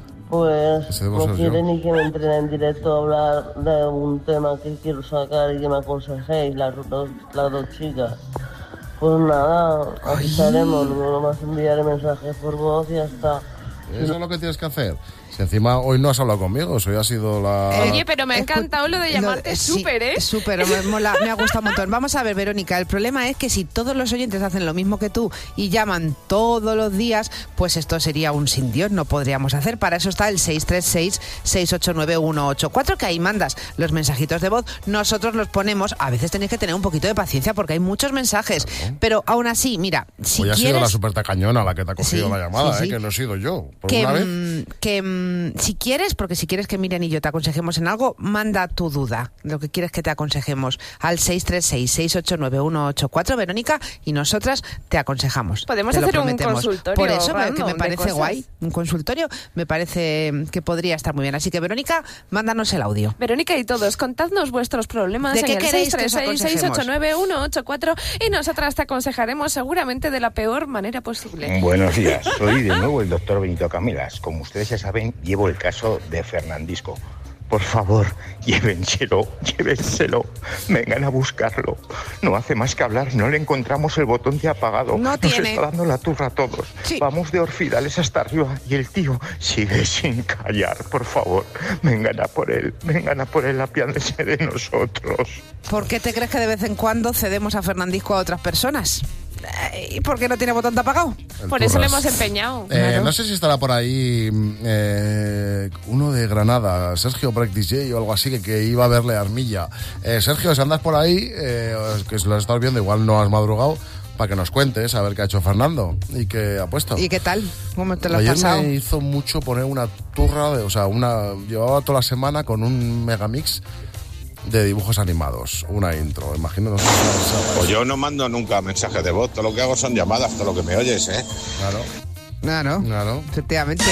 pues no quiere ni que me entre en directo a hablar de un tema que quiero sacar y que me aconsejéis las dos, las dos chicas. Pues nada, aquí estaremos, luego más enviaré mensajes por voz y ya está. Eso es lo que tienes que hacer. Si encima hoy no has hablado conmigo, hoy ha sido la... Oye, pero me ha encantado lo de llamarte no, súper, ¿eh? Sí, súper, me, mola, me ha gustado un montón. Vamos a ver, Verónica, el problema es que si todos los oyentes hacen lo mismo que tú y llaman todos los días, pues esto sería un sin Dios, no podríamos hacer. Para eso está el seis tres seis, seis ocho nueve, uno ocho cuatro, que ahí mandas los mensajitos de voz. Nosotros los ponemos, a veces tenéis que tener un poquito de paciencia porque hay muchos mensajes, claro. Pero aún así, mira, si hoy ha quieres... sido la super tacañona la que te ha cogido sí, la llamada, sí, sí. ¿eh? Que no he sido yo, por que, una vez. Mm, que mm, si quieres, porque si quieres que Miriam y yo te aconsejemos en algo, manda tu duda, lo que quieres que te aconsejemos al seis tres seis, seis ocho nueve, uno ocho cuatro, Verónica, y nosotras te aconsejamos. Podemos te hacer un consultorio. Por eso random, que me parece guay, un consultorio me parece que podría estar muy bien. Así que Verónica, mándanos el audio. Verónica y todos, contadnos vuestros problemas ¿De en qué el queréis seis tres seis, seis ocho nueve, uno ocho cuatro y nosotras te aconsejaremos seguramente de la peor manera posible. Buenos días, soy de nuevo el doctor Benito Camilas. Como ustedes ya saben, llevo el caso de Fernandisco. Por favor, llévenselo, llévenselo, vengan a buscarlo. No hace más que hablar, no le encontramos el botón de apagado. No Nos tiene. está dando la turra a todos. Sí. Vamos de orfidales hasta arriba y el tío sigue sin callar. Por favor, vengan a por él, vengan a por él, apiádese de nosotros. ¿Por qué te crees que de vez en cuando cedemos a Fernandisco a otras personas? ¿Y por qué no tiene botón de apagado? El por eso turras. le hemos empeñado. Eh, Claro. No sé si estará por ahí eh, uno de Granada, Sergio Break D J o algo así, que, que iba a verle a Armilla. Eh, Sergio, si andas por ahí, eh, que si lo estás viendo, igual no has madrugado, para que nos cuentes a ver qué ha hecho Fernando y qué ha puesto. ¿Y qué tal? ¿Cómo te lo has Ayer pasado? me hizo mucho poner una turra, de, o sea, una llevaba toda la semana con un megamix de dibujos animados, una intro, imagino. No sé si pues yo no mando nunca mensajes de voz, todo lo que hago son llamadas, todo lo que me oyes, ¿eh? Claro. Claro, claro. Efectivamente.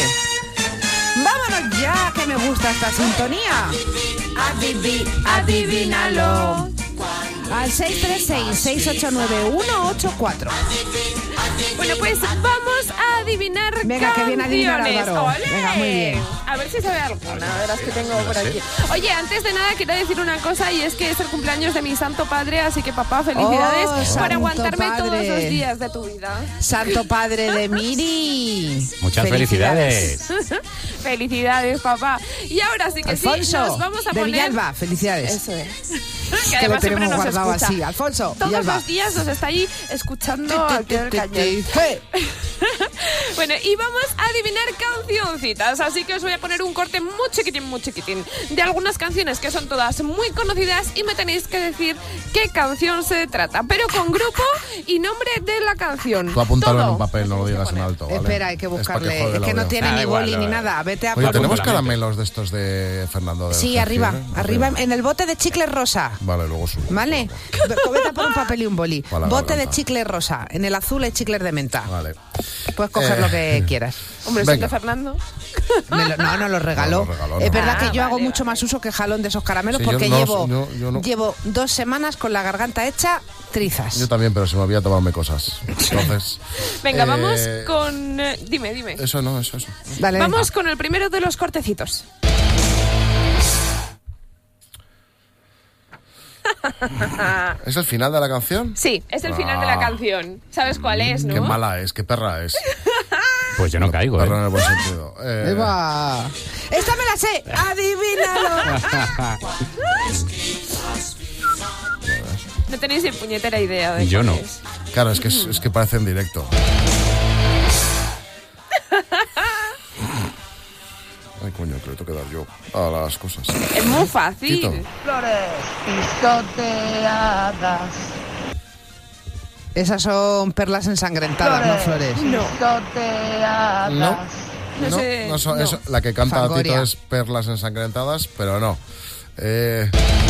¡Vámonos ya, que me gusta esta sintonía! Adivi, adivínalo. Al seis tres seis, seis ocho nueve, uno ocho cuatro. Bueno, pues vamos a adivinar Venga, que viene a adivinar canciones. Álvaro. ¡Ole! Venga, muy bien. A ver si sabe alguna de las que tengo por aquí. Oye, antes de nada quiero decir una cosa, y es que es el cumpleaños de mi santo padre, así que papá, felicidades Oh, por santo aguantarme padre. todos los días de tu vida. Santo padre de Miri. Muchas felicidades. Felicidades, papá. Y ahora sí que Alfonso, sí, nos vamos a de poner... Villalba, felicidades. Eso es. Que Que además lo siempre tenemos nos guardado escucha. así. Alfonso, Todos Villalba. los días nos está ahí escuchando Ti, ti, al pie del ti, cañón. ti, ti. Bueno, y vamos a adivinar cancioncitas, así que os voy a poner un corte muy chiquitín, muy chiquitín, de algunas canciones que son todas muy conocidas y me tenéis que decir qué canción se trata, pero con grupo y nombre de la canción. Tú apúntalo Todo. en un papel, no lo digas en alto, ¿vale? Espera, hay que Es para buscarle. que juegue Es el que no audio. tiene Ah, ni igual, boli no, ni no. nada. Vete a Oye, por ¿tenemos un- caramelos de estos de Fernando? Del Sí, jengibre? arriba, arriba, en el bote de chicle rosa. Vale, luego subo. ¿Vale? Vete a por un papel y un boli. Para la Bote de garganta. chicle rosa. En el azul es chicle de menta. Vale. Puedes coger Eh, lo que quieras. Hombre, ¿son Venga. de Fernando? Me lo- no, no los regaló. No, los regaló, no. Es verdad Ah, que yo hago vale, mucho vale. más uso que jalón de esos caramelos Sí, yo porque no- llevo, yo- yo no. llevo dos semanas con la garganta hecha trizas. Yo también, pero se me olvida tomarme cosas. Entonces. Venga, eh, vamos con... eh, dime, dime. Eso no, eso, eso. Vale, Vamos con el primero de los cortecitos. ¿Es el final de la canción? Sí, es el final de la Ah. canción. ¿Sabes cuál es, no? Qué mala es, qué perra es. Pues yo no caigo, ¿eh? Perro en el buen sentido. Eh, ¡Eva! ¡Esta me la sé! ¡Adivínalo! No tenéis ni puñetera idea de Yo cuál no. es. Claro, es que, es, es que parece en directo. Ay, coño, que le tengo que dar yo a las cosas. Es muy fácil. Quito. Flores pisoteadas. Esas son perlas ensangrentadas, no flores. No. Pisoteadas. No, No no, sé, no son- no. es- la que canta Fangoria. Tito es Perlas ensangrentadas, pero no. Eh,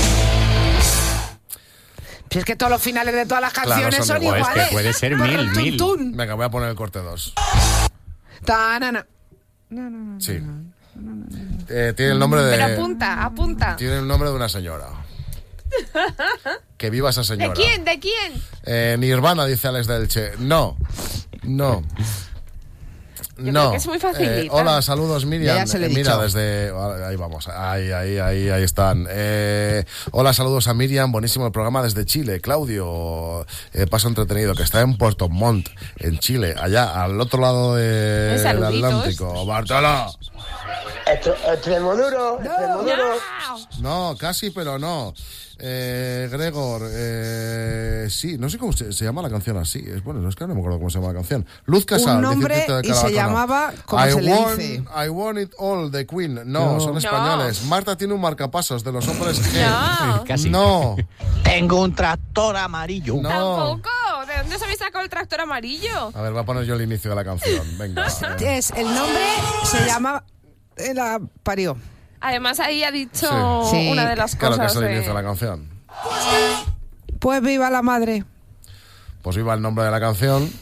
Si es que todos los finales de todas las Claro, canciones son son iguales. iguales. Es que puede ser mil, Tun, mil. tun. venga, voy a poner el corte dos. Tanana. Sí. Eh, tiene el nombre de... Pero apunta, apunta. Tiene el nombre de una señora. Que viva esa señora. ¿De quién? ¿De quién? Eh, Nirvana, dice Alex del Che. No, no. Yo no. creo que es muy facilita. Eh, hola, saludos Miriam. Ya, ya se lo he Eh, Mira, dicho. desde... Ahí vamos, ahí, ahí, ahí, ahí están. Eh, hola, saludos a Miriam, buenísimo el programa desde Chile. Claudio, eh, paso entretenido, que está en Puerto Montt, en Chile, allá, al otro lado de- Eh, del saluditos. Atlántico. Bartolo. Extremoduro, Extremoduro. No, casi, pero no. Eh, Gregor, eh, sí, no sé cómo se, se llama la canción así. Es bueno, no es que no me acuerdo cómo se llama la canción. Luz Casal, Un nombre diecisiete de y se Calabacano. llamaba como I se le want, dice. I want it all, the Queen. No, No. son españoles. Marta tiene un marcapasos de los hombres G. No. Casi. No, Tengo un tractor amarillo. no. Tampoco. ¿De dónde os habéis sacado el tractor amarillo? A ver, voy a poner yo el inicio de la canción. Venga. eh. Es, el nombre se llama... eh, La parió. Además, ahí ha dicho Sí. una de las Claro que cosas es el de... inicio de la canción. Pues viva la madre. Pues viva el nombre de la canción.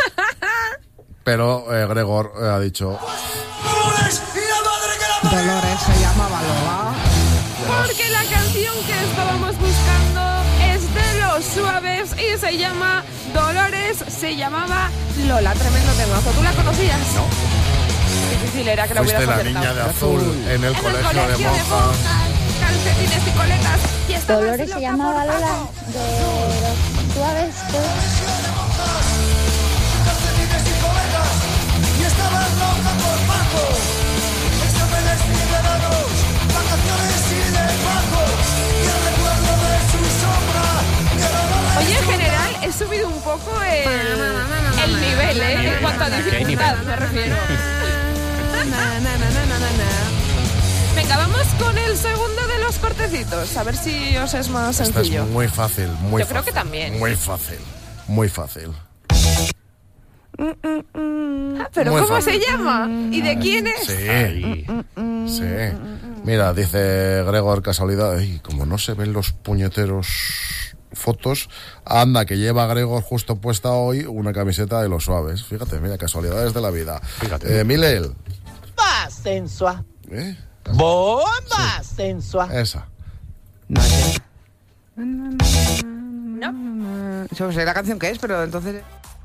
Pero eh, Gregor eh, ha dicho... Dolores se llamaba Lola. Porque la canción que estábamos buscando es de Los Suaves y se llama Dolores, se llamaba Lola. Tremendo temazo. ¿Tú la conocías? No. Qué difícil era que la Fuiste hubieras la acertado. niña de azul en el En colegio de monjas. monjas, calcetines y coletas. Y estabas Dolores se loca llamaba por Lola Paco. de los suaves. Y estabas loca por Paco. Exámenes y veranos, vacaciones y de Paco. Y el recuerdo de su sombra. Y el olor de Oye, en su general he subido un poco el, el nivel, ¿eh? En cuanto a dificultad, me refiero. Venga, vamos con el segundo de los cortecitos. A ver si os es más Esta sencillo. es muy fácil, muy Yo creo fácil. que también. Muy fácil, muy fácil. Ah, ¿pero Muy cómo fácil. se llama? ¿Y de quién es? Sí, sí. Mira, dice Gregor, casualidad. Ay, como no se ven los puñeteros fotos, anda, que lleva Gregor justo puesta hoy una camiseta de Los Suaves. Fíjate, mira, casualidades de la vida. Fíjate. Eh, Milel. Bomba sensual. ¿Eh? Bomba sensual. Esa. No sé. ¿No? Yo sé la canción que es, pero entonces...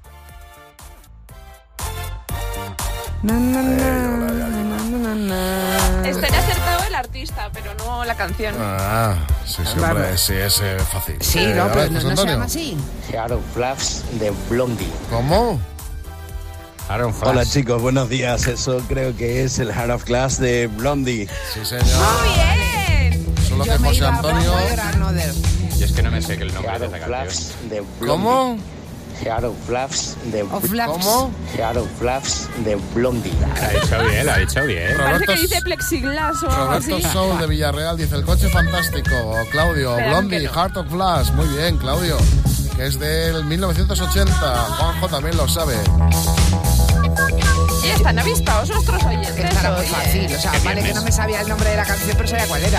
Na, na, na, na, na, na. Estaría acertado el artista, pero no la canción. Ah, sí, sí, Claro. hombre, sí, es eh, fácil. Sí, Eh, no, a pero ver, no, José no se Antonio. llama así. Shadow Flaps de Blondie. ¿Cómo? Aaron Flash. Hola chicos, buenos días. Eso creo que es el Heart of Glass de Blondie. Sí, señor. ¡Muy bien! Solo Yo que me José iba a Antonio... Bravo de Granoller. Y es que no me sé que el nombre de Shadow esa Flaps canción. de Blondie. ¿Cómo? Shadow Flaps de Of Flaps. ¿Cómo? Shadow Flaps de Blondie. Lo ha dicho bien, lo ha dicho bien. Parece Roberto, que dice plexiglas o algo Roberto así. Soul de Villarreal dice el coche fantástico. Claudio, Espera, Blondie, que no. Heart of Glass. Muy bien, Claudio. Que es del mil novecientos ochenta. Juanjo también lo sabe. Y están avispados nuestros oyentes. Esta era muy oye. fácil. O sea, vale que no me sabía el nombre de la canción, pero sabía cuál era.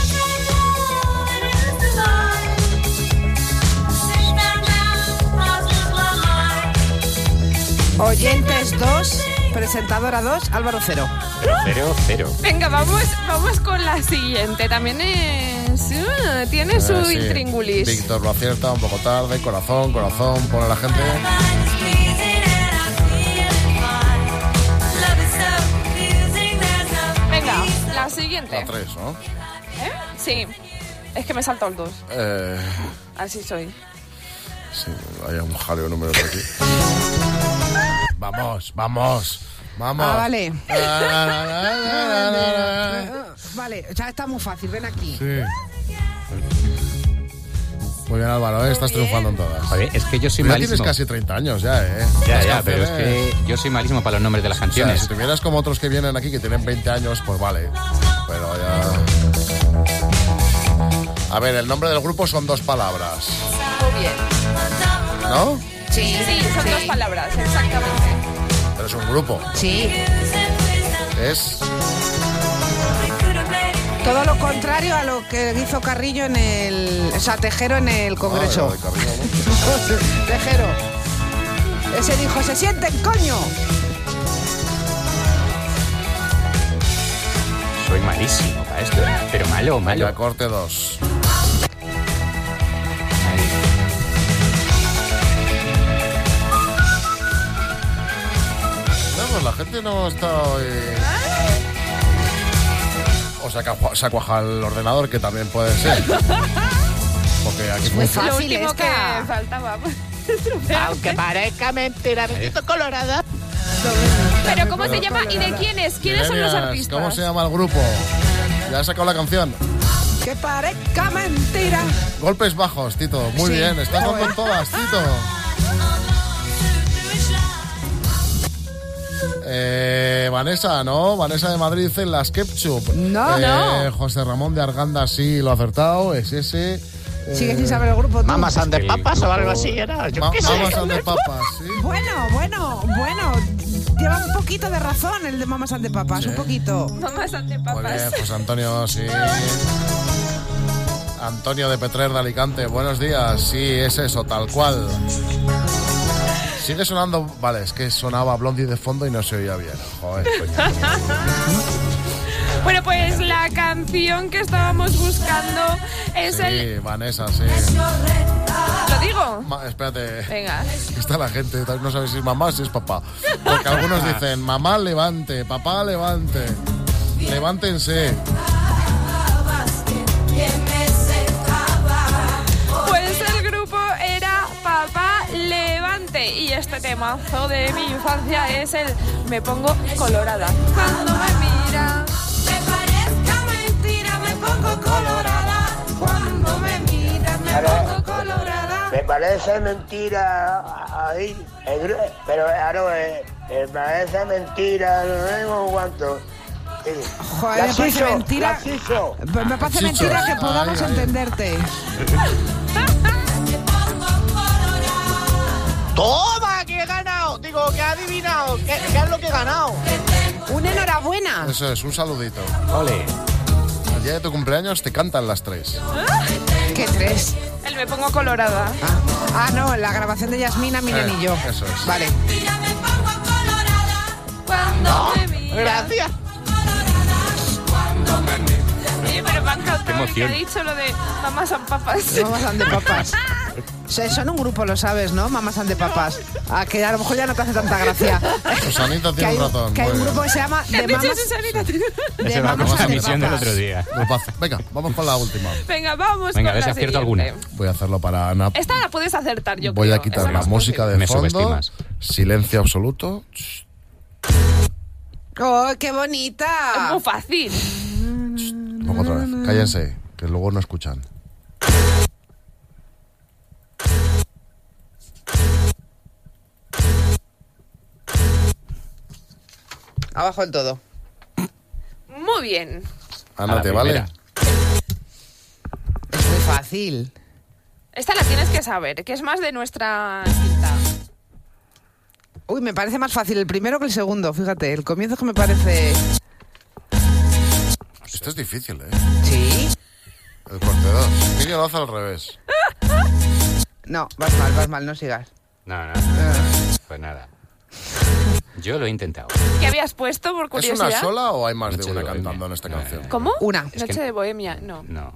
Oyentes dos, presentadora dos, Álvaro cero. Cero, cero. Venga, vamos, vamos con la siguiente. También es... uh, tiene su Eh, sí. intríngulis. Víctor lo acierta un poco tarde. Corazón, corazón, pone la gente. Venga, la siguiente. La tres, ¿no? ¿Eh? Sí. Es que me saltó el dos. Eh, Así soy. sí, hay un jaleo número por aquí. Vamos, vamos. Vamos. Ah, vale. Vale, ya está muy fácil, ven aquí. Sí. Muy bien, Álvaro, ¿eh? Estás triunfando en todas. Joder, es que yo soy Mira, malísimo. tienes casi treinta años ya, ¿eh? Ya, Las ya, pero es canciones- que yo soy malísimo para los nombres de las O sea, canciones. si tuvieras como otros que vienen aquí que tienen veinte años, pues vale. Pero ya... A ver, el nombre del grupo son dos palabras, Muy bien. ¿no? Sí, Sí, son dos palabras, exactamente. Pero es un grupo. Sí. Es... Todo lo contrario a lo que hizo Carrillo en el... O sea, Tejero en el Congreso. Ah, de Carrillo, ¿no? Tejero. Ese dijo, se sienten, coño. Soy malísimo para esto, pero malo, malo. Ya, corte dos. No, pues la gente no está hoy... O se ha cua- se ha cuajado el ordenador, que también puede ser. Porque aquí Muy funciona. Lo fácil último esta. que faltaba. Aunque parezca mentira, me quito colorada. Pero ¿cómo se llama y de quién es? ¿Quiénes son los Millennials, artistas? ¿cómo se llama el grupo? Ya he sacado la canción. Que parezca mentira. Golpes bajos, Tito. Muy Sí. bien, estás dando en todas, Tito. Eh, Vanessa, ¿no? Vanessa de Madrid en las Ketchup. No, Eh, no. José Ramón de Arganda, sí, lo ha acertado. Es ese. Eh, Sigue sin saber el grupo. tú. Mamas and the El papas o grupo- algo así era. Yo Ma- qué sé. Mamas and the Papas, sí. Bueno, bueno, bueno. Lleva un poquito de razón el de Mamas and the Papas, Sí. un poquito. Mamás ante Muy bien, papas. José Antonio, sí. Antonio de Petrer de Alicante, buenos días. Sí, es eso, tal cual. Sigue sonando... Vale, es que sonaba Blondie de fondo y no se oía bien. Joder. Bueno, pues la canción que estábamos buscando es el... Sí, Vanessa, sí. ¿Lo digo? Ma- espérate. Venga. Aquí está la gente, no sabe si es mamá o si es papá. Porque algunos dicen, mamá levante, papá levante. Levántense. Pues el grupo era Papá Levante y este temazo de mi infancia es el Me pongo colorada. Cuando me mira, me parezca mentira, me pongo colorada. Cuando me mira, me pongo colorada. Me parece mentira, ahí, el gru- pero ahora eh, me parece mentira, no tengo cuánto. Sí. Joder, La me parece Chicho, mentira. la Chicho. Pues me parece Chicho. mentira que podamos Ay, ay. entenderte. ¡Toma! ¡Que he ganado! Digo, que he adivinado. ¿Qué, qué es lo que he ganado? Una enhorabuena. Eso es, un saludito. Ole. El día de tu cumpleaños te cantan las tres. ¿Qué tres? El Me pongo colorada. Ah, no, la grabación de Yasmina, Miren Eh, y yo. eso es. Vale. Cuando me mira. Gracias. Oye, pero me ha encantado Qué el que emoción. ha dicho lo de mamás and papas. Mamas and the Papas. O sea, son un grupo, lo sabes, ¿no? Mamas and the Papas. A que a lo mejor ya no te hace tanta gracia. Susanita Que tiene hay, un ratón. que hay muy un bien. grupo que se llama ¿Qué The has dicho, Mamas, Susanita? de Esa es la Mamas famosa and the misión del Papas. otro día. Grupazo. Venga, vamos con la última. Venga, vamos Venga, a con ver si la acierto siguiente. alguna. Voy a hacerlo para Ana. Esta la puedes acertar, yo Voy creo. a quitar Esa la es música de Me fondo. subestimas. Silencio absoluto. Shh, ¡Oh, qué Es bonita! muy fácil. Pongo otra vez. Cállense, que luego no escuchan. Abajo del todo. Muy bien. Ana, A la ¿te vale? primera. Es muy fácil. Esta la tienes que saber, que es más de nuestra cinta. Uy, me parece más fácil el primero que el segundo, fíjate. El comienzo es que me parece... Esto es difícil, ¿eh? ¿Sí? El corte dos. Niño lo hace al revés. No, vas mal, vas mal, no sigas. No, no. Ah. Pues nada. Yo lo he intentado. ¿Qué habías puesto por ¿Es curiosidad? una sola o hay más de Noche una de Bohemia. cantando en esta No, canción? no, no. ¿Cómo? Una. Es Noche que- de Bohemia, no. No.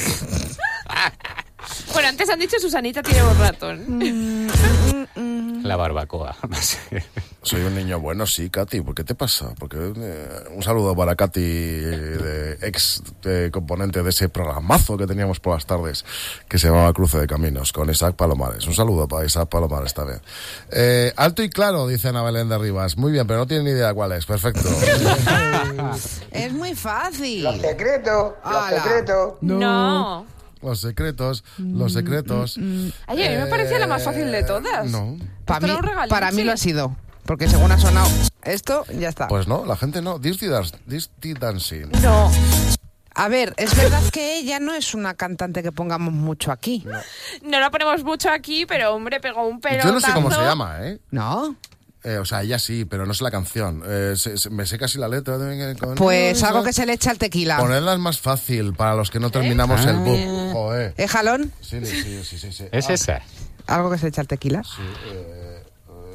Bueno, antes han dicho Susanita tiene un ratón. Mm, La la barbacoa. Soy un niño bueno, sí, Katy. ¿Por qué te pasa? Porque eh, un saludo para Katy, de ex de componente de ese programazo que teníamos por las tardes, que se llamaba Cruce de Caminos, con Isaac Palomares. Un saludo para Isaac Palomares también. Eh, alto y claro, dice Ana Belén de Rivas. Muy bien, pero no tiene ni idea cuál es. Perfecto. Es muy fácil. Los secretos, los Ala. secretos. No. Los secretos, los secretos. Ay, a mí me parecía la más fácil de todas. No. Para Esto mí, era un regalinche. para mí lo ha sido. Porque según ha sonado esto, ya está. Pues no, la gente no. Dirty, dance, Dirty Dancing. No. A ver, es verdad que ella no es una cantante que pongamos mucho aquí. No, No la ponemos mucho aquí, pero hombre, pegó un pelotazo. Yo no sé cómo se llama, ¿eh? ¿No? Eh, o sea, ella sí, pero no sé la canción. Eh, se- se- me sé casi la letra. De, con- Pues algo que se le echa al tequila. Ponerla es más fácil para los que no terminamos ¿Eh? el Ah. book. Joder. ¿Eh, jalón? Sí, sí, sí, sí, sí. ¿Es Ah, esa? Algo que se le echa al tequila. sí, eh,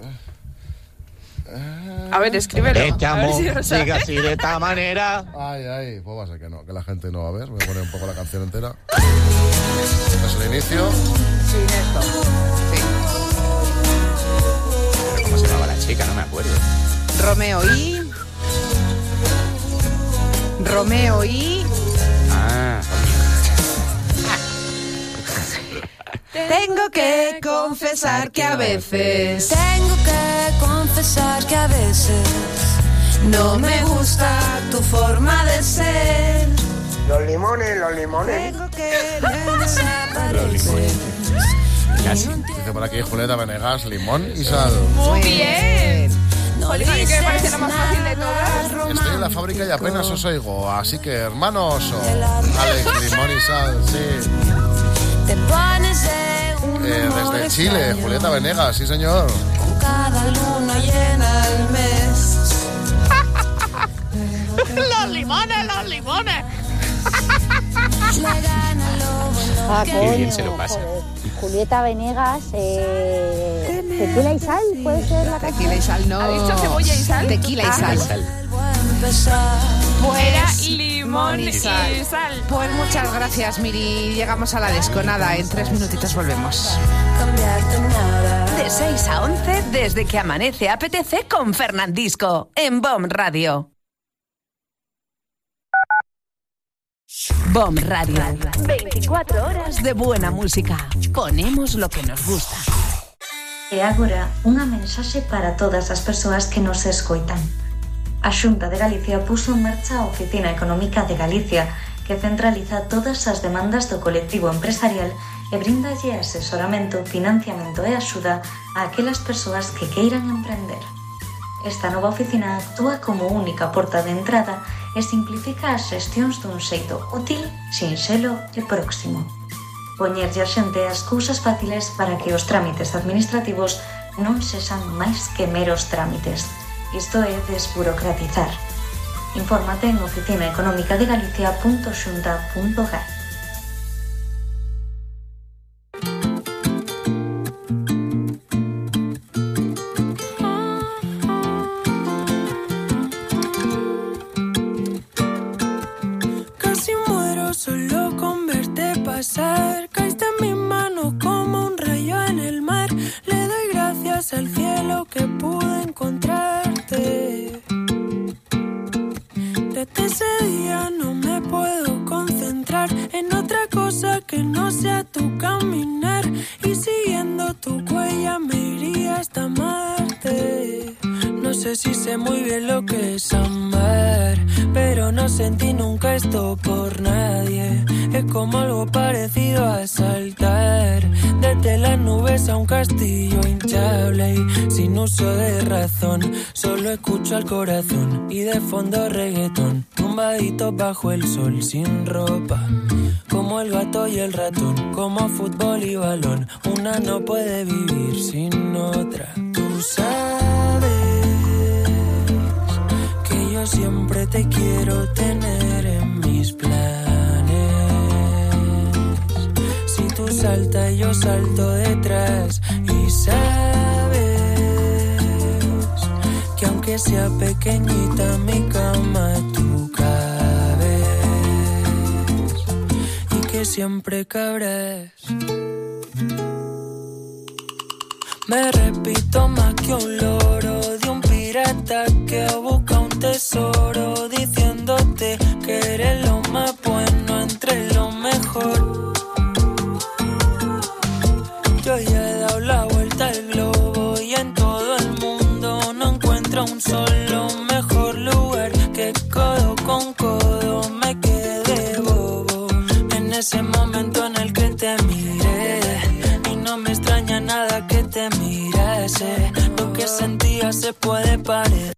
A ver, escríbelo. Este A ver amor si lo sabes. sigue así de esta manera. Ay, ay, pues va a ser que no, que la gente no va a ver. Voy a poner un poco la canción entera. Este es el inicio. Sin esto. Sí. Pero ¿cómo se llamaba la chica? No me acuerdo. Romeo y... Romeo y... Ah, Tengo que confesar que a veces Tengo que confesar que a veces no me gusta tu forma de ser. Los limones, los limones. Tengo que... casi. Dice por aquí Julieta Venegas, limón y sal. Muy bien. Joder, a mí que me parece la más fácil de todas. Estoy en la fábrica y apenas os oigo. Así que, hermano oso, Alex, limón y sal, sí. te pones de un Eh, humor desde Chile, extraño. Julieta Venegas, sí señor. Con cada luna llena el mes. Los limones, los limones. Le gana lo bueno Ah, que Qué bien coño, se lo pasa. joder. Julieta Venegas, eh, tequila y sal, puede ser la canción. Tequila y sal, no. ¿Ha dicho cebolla y sal? Tequila y Ah. sal. Sal. vuelvo a empezar. Era Pues, limón y sal. Pues muchas gracias, Miri. Llegamos a la desconada. En tres minutitos volvemos. Cambiarte nada. De seis a once, desde que amanece apetece con Fernandisco, en B O M Radio. B O M Radio. veinticuatro horas de buena música. Ponemos lo que nos gusta. E agora, unha mensaxe para todas as persoas que nos escoitan. A Xunta de Galicia puso en marcha a Oficina Económica de Galicia, que centraliza todas as demandas do colectivo empresarial e brindalle asesoramento, financiamento e axuda a aquelas persoas que queiran emprender. Esta nova oficina actúa como única porta de entrada e simplifica as xestións dun xeito útil, sinxelo e próximo. Poñerlle a xente as cousas fáciles para que os trámites administrativos non sexan máis que meros trámites. Isto é desburocratizar. Infórmate en oficina económica de galicia punto xunta punto gal. Casi muero solo con verte pasar. Caíste en mi mano como un rayo en el mar. Le doy gracias al cielo que pude encontrarte. Desde ese día no me puedo concentrar en otra cosa que no sea tu caminar. Y siguiendo tu huella me iría hasta Marte. No sé si sé muy bien lo que es amar, pero no sentí nunca esto por nadie. Es como algo parecido a saltar desde las nubes a un castillo hinchable y sin uso de razón. Solo escucho al corazón y de fondo reggaetón, tumbaditos bajo el sol sin ropa, como el gato y el ratón, como fútbol y balón. Una no puede vivir sin otra. Tú sabes que yo siempre te quiero tener en mis planes. Si tú saltas yo salto detrás. Y sabes que aunque sea pequeñita mi cama tú cabes y que siempre cabrás. Me repito más que un loro de un pirata que busca un tesoro, diciéndote que eres lo más bueno entre lo mejor. Yo ya he dado la vuelta al globo y en todo el mundo no encuentro un solo mejor lugar que codo con codo me quedé bobo. En ese momento en el que te miré y no me extraña nada que te mirase, lo que sentía se puede parecer.